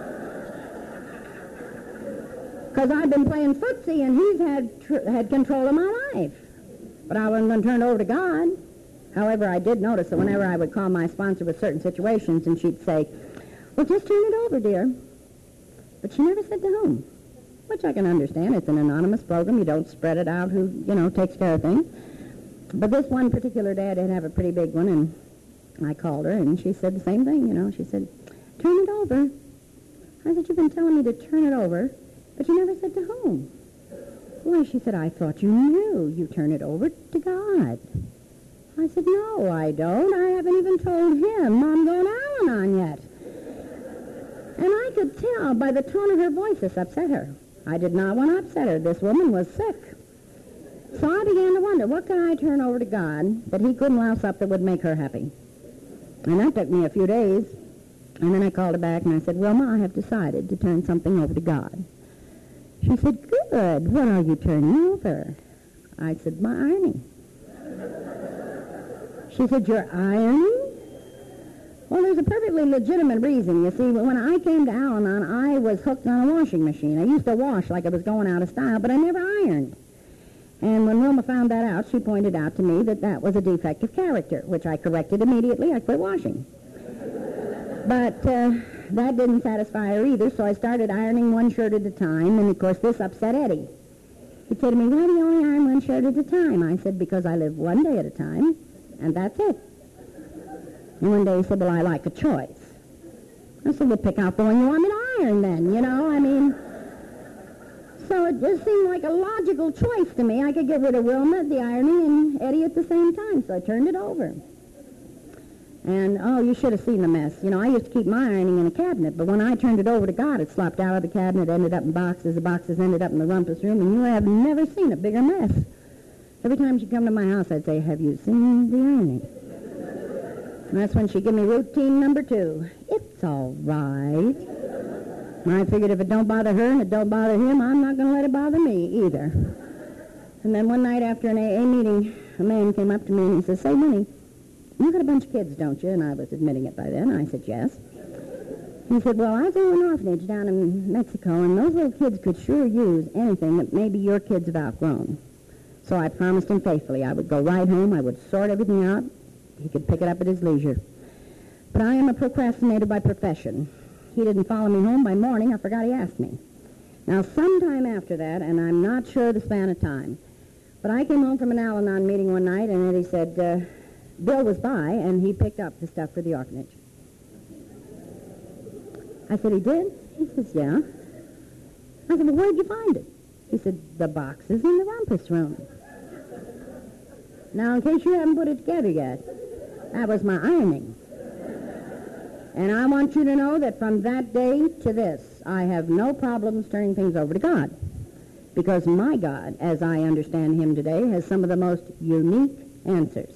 Because I've been playing footsie, and he's had control of my life. But I wasn't going to turn it over to God. However, I did notice that whenever I would call my sponsor with certain situations, and she'd say, well, just turn it over, dear. But she never said to whom, which I can understand. It's an anonymous program. You don't spread it out who, takes care of things. But this one particular day, I did have a pretty big one, and I called her, and she said the same thing, She said, turn it over. I said, you've been telling me to turn it over, but you never said to whom. Why, she said, I thought you knew. You turn it over to God. I said, no, I don't. I haven't even told him I'm going to Al-Anon yet. And I could tell by the tone of her voice this upset her. I did not want to upset her. This woman was sick. So I began to wonder, what can I turn over to God that he couldn't louse up that would make her happy? And that took me a few days. And then I called her back and I said, Wilma, I have decided to turn something over to God. She said, good. What are you turning over? I said, my ironing. She said, you're ironing? Well, there's a perfectly legitimate reason. You see, when I came to Al-Anon, I was hooked on a washing machine. I used to wash like I was going out of style, but I never ironed. And when Wilma found that out, she pointed out to me that that was a defect of character, which I corrected immediately. I quit washing. But that didn't satisfy her either, so I started ironing one shirt at a time, and of course this upset Eddie. He said to me, why do you only iron one shirt at a time? I said, because I live one day at a time, and that's it. And one day he said, well, I like a choice. I said, well, pick out the one you want me to iron then, you know, I mean. So it just seemed like a logical choice to me. I could get rid of Wilma, the ironing, and Eddie at the same time, so I turned it over. And, oh, you should have seen the mess. You know, I used to keep my ironing in a cabinet, but when I turned it over to God, it slopped out of the cabinet, ended up in boxes, the boxes ended up in the rumpus room, and you have never seen a bigger mess. Every time she'd come to my house, I'd say, have you seen the ironing? And that's when she'd give me routine number 2. It's all right. And I figured if it don't bother her and it don't bother him, I'm not going to let it bother me either. And then one night after an AA meeting, a man came up to me and he said, say, Winnie, you got a bunch of kids, don't you? And I was admitting it by then. I said, yes. He said, well, I go to an orphanage down in Mexico, and those little kids could sure use anything that maybe your kids have outgrown. So I promised him faithfully I would go right home, I would sort everything out, he could pick it up at his leisure. But I am a procrastinator by profession. He didn't follow me home by morning. I forgot he asked me. Now, sometime after that, and I'm not sure the span of time, but I came home from an Al-Anon meeting one night, and Eddie said, Bill was by, and he picked up the stuff for the orphanage. I said, he did? He says, yeah. I said, well, where'd you find it? He said, the box is in the rumpus room. Now, in case you haven't put it together yet, that was my ironing. And I want you to know that from that day to this, I have no problems turning things over to God. Because my God, as I understand him today, has some of the most unique answers.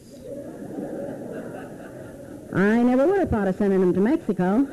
I never would have thought of sending him to Mexico.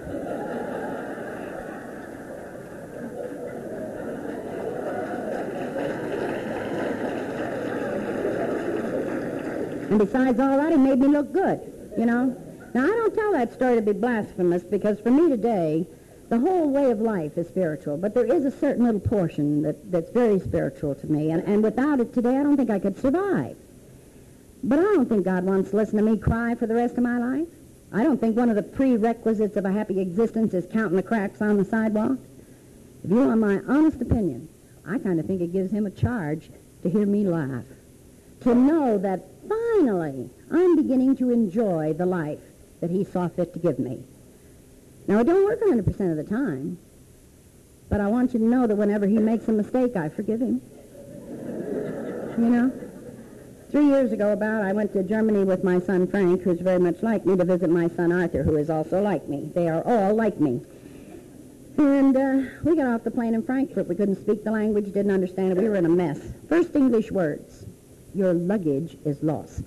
And besides all that, he made me look good, you know. Now, I don't tell that story to be blasphemous, because for me today, the whole way of life is spiritual. But there is a certain little portion that's very spiritual to me. And without it today, I don't think I could survive. But I don't think God wants to listen to me cry for the rest of my life. I don't think one of the prerequisites of a happy existence is counting the cracks on the sidewalk. If you want my honest opinion, I kind of think it gives him a charge to hear me laugh. To know that finally I'm beginning to enjoy the life that he saw fit to give me. Now, it don't work 100% of the time, but I want you to know that whenever he makes a mistake, I forgive him. You know? 3 years ago I went to Germany with my son Frank, who's very much like me, to visit my son Arthur, who is also like me. They are all like me. And we got off the plane in Frankfurt. We couldn't speak the language, didn't understand it. We were in a mess. First English words, your luggage is lost.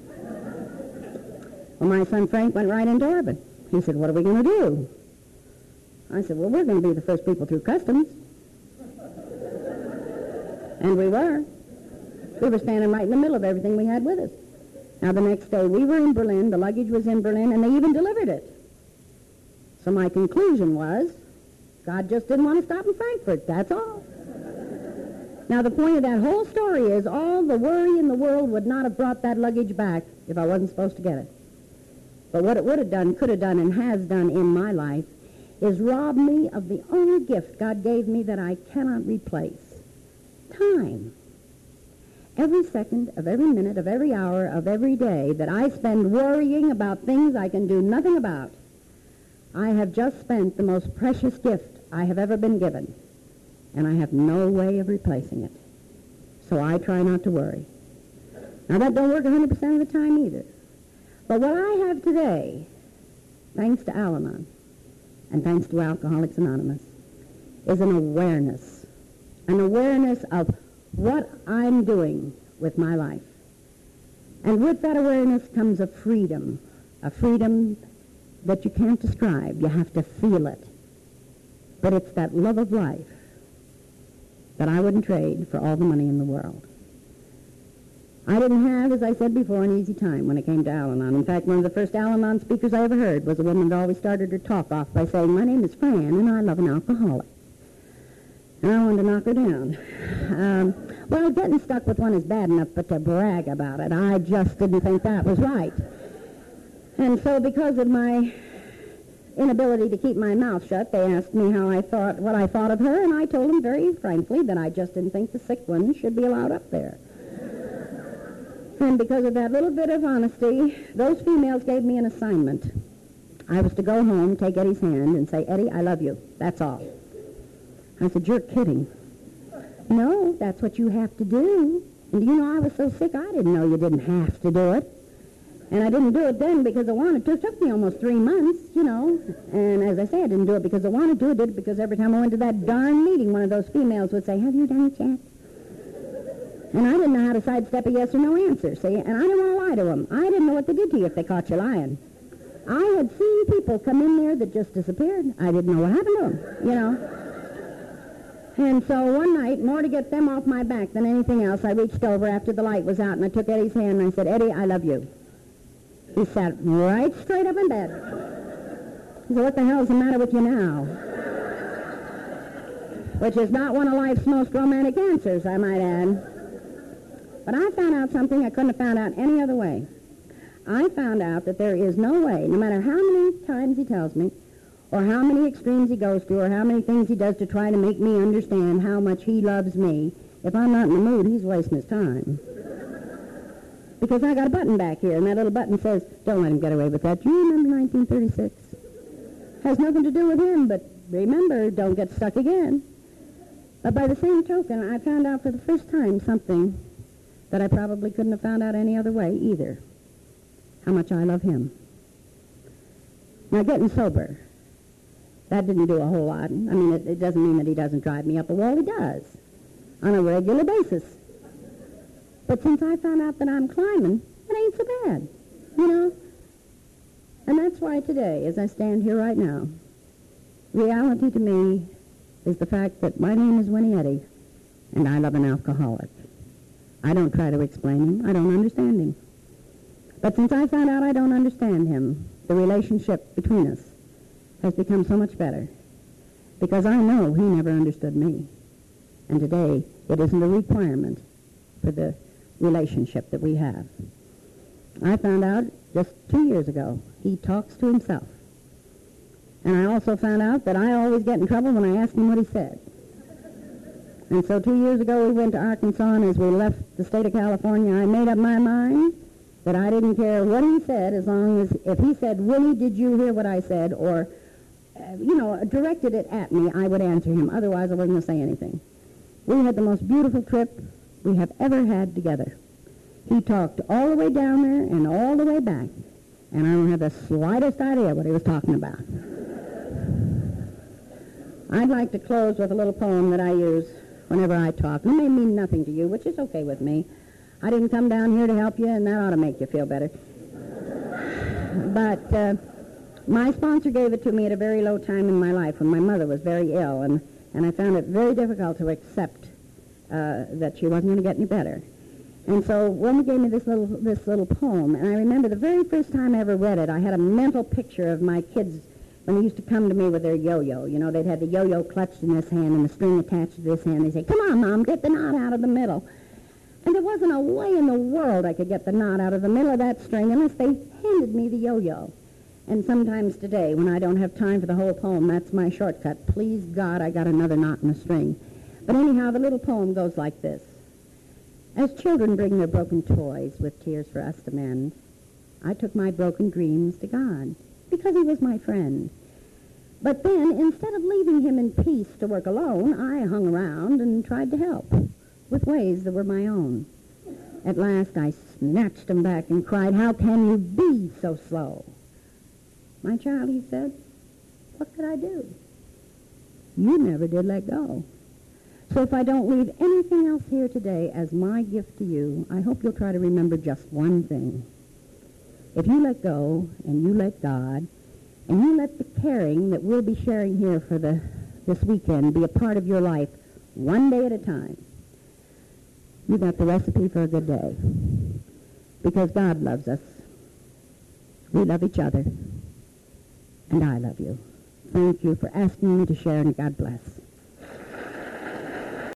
Well, my son Frank went right into orbit. He said, what are we going to do? I said, well, we're going to be the first people through customs. And we were. We were standing right in the middle of everything we had with us. Now, the next day, we were in Berlin, the luggage was in Berlin, and they even delivered it. So my conclusion was, God just didn't want to stop in Frankfurt, that's all. Now, the point of that whole story is all the worry in the world would not have brought that luggage back if I wasn't supposed to get it. But what it would have done, could have done, and has done in my life is rob me of the only gift God gave me that I cannot replace. Time. Every second of every minute of every hour of every day that I spend worrying about things I can do nothing about, I have just spent the most precious gift I have ever been given, and I have no way of replacing it. So I try not to worry. Now, that don't work 100% of the time either. But what I have today, thanks to Al-Anon and thanks to Alcoholics Anonymous, is an awareness of what I'm doing with my life. And with that awareness comes a freedom that you can't describe. You have to feel it. But it's that love of life that I wouldn't trade for all the money in the world. I didn't have, as I said before, an easy time when it came to Al-Anon. In fact, one of the first Al-Anon speakers I ever heard was a woman that always started her talk off by saying, "My name is Fran, and I love an alcoholic." And I wanted to knock her down. Well, getting stuck with one is bad enough, but to brag about it, I just didn't think that was right. And so because of my inability to keep my mouth shut, they asked me what I thought of her, and I told them very frankly that I just didn't think the sick one should be allowed up there. And because of that little bit of honesty, those females gave me an assignment. I was to go home, take Eddie's hand, and say, "Eddie, I love you. That's all." I said, "You're kidding." "No, that's what you have to do." And do you know, I was so sick, I didn't know you didn't have to do it. And I didn't do it then because I wanted to. It took me almost 3 months, you know. And as I say, I didn't do it because I wanted to. I did it because every time I went to that darn meeting, one of those females would say, "Have you done it yet?" And I didn't know how to sidestep a yes or no answer, see? And I didn't want to lie to them. I didn't know what they did to you if they caught you lying. I had seen people come in there that just disappeared. I didn't know what happened to them, you know. And so one night, more to get them off my back than anything else, I reached over after the light was out, and I took Eddie's hand, and I said, "Eddie, I love you." He sat right straight up in bed. He said, "What the hell's the matter with you now?" Which is not one of life's most romantic answers, I might add. But I found out something I couldn't have found out any other way. I found out that there is no way, no matter how many times he tells me, or how many extremes he goes to, or how many things he does to try to make me understand how much he loves me, if I'm not in the mood, he's wasting his time. Because I got a button back here, and that little button says, "Don't let him get away with that. Do you remember 1936? Has nothing to do with him, but remember, don't get stuck again." But by the same token, I found out for the first time something that I probably couldn't have found out any other way either. How much I love him. Now, getting sober, that didn't do a whole lot. I mean, it doesn't mean that he doesn't drive me up a wall. He does, on a regular basis. But since I found out that I'm climbing, it ain't so bad, you know? And that's why today, as I stand here right now, reality to me is the fact that my name is Winnie Eddy, and I love an alcoholic. I don't try to explain him. I don't understand him. But since I found out I don't understand him, the relationship between us has become so much better. Because I know he never understood me. And today, it isn't a requirement for the relationship that we have. I found out just 2 years ago, he talks to himself. And I also found out that I always get in trouble when I ask him what he said. And so 2 years ago we went to Arkansas, and as we left the state of California, I made up my mind that I didn't care what he said, as long as if he said, "Winnie, did you hear what I said?" or, directed it at me, I would answer him. Otherwise, I wasn't going to say anything. We had the most beautiful trip we have ever had together. He talked all the way down there and all the way back, and I don't have the slightest idea what he was talking about. I'd like to close with a little poem that I use whenever I talk. It may mean nothing to you, which is okay with me. I didn't come down here to help you, and that ought to make you feel better. But my sponsor gave it to me at a very low time in my life when my mother was very ill, and I found it very difficult to accept that she wasn't going to get any better. And so Wilma gave me this little poem, and I remember the very first time I ever read it, I had a mental picture of my kids when they used to come to me with their yo-yo. You know, they'd have the yo-yo clutched in this hand and the string attached to this hand. They'd say, "Come on, Mom, get the knot out of the middle." And there wasn't a way in the world I could get the knot out of the middle of that string unless they handed me the yo-yo. And sometimes today, when I don't have time for the whole poem, that's my shortcut. Please, God, I got another knot in the string. But anyhow, the little poem goes like this. As children bring their broken toys with tears for us to mend, I took my broken dreams to God, because he was my friend. But then, instead of leaving him in peace to work alone, I hung around and tried to help with ways that were my own. At last, I snatched him back and cried, "How can you be so slow?" "My child," he said, "what could I do? You never did let go. So if I don't leave anything else here today as my gift to you, I hope you'll try to remember just one thing. If you let go, and you let God, and you let the caring that we'll be sharing here for this weekend be a part of your life, one day at a time, you got the recipe for a good day." because God loves us. We love each other, and I love you. Thank you for asking me to share, and God bless.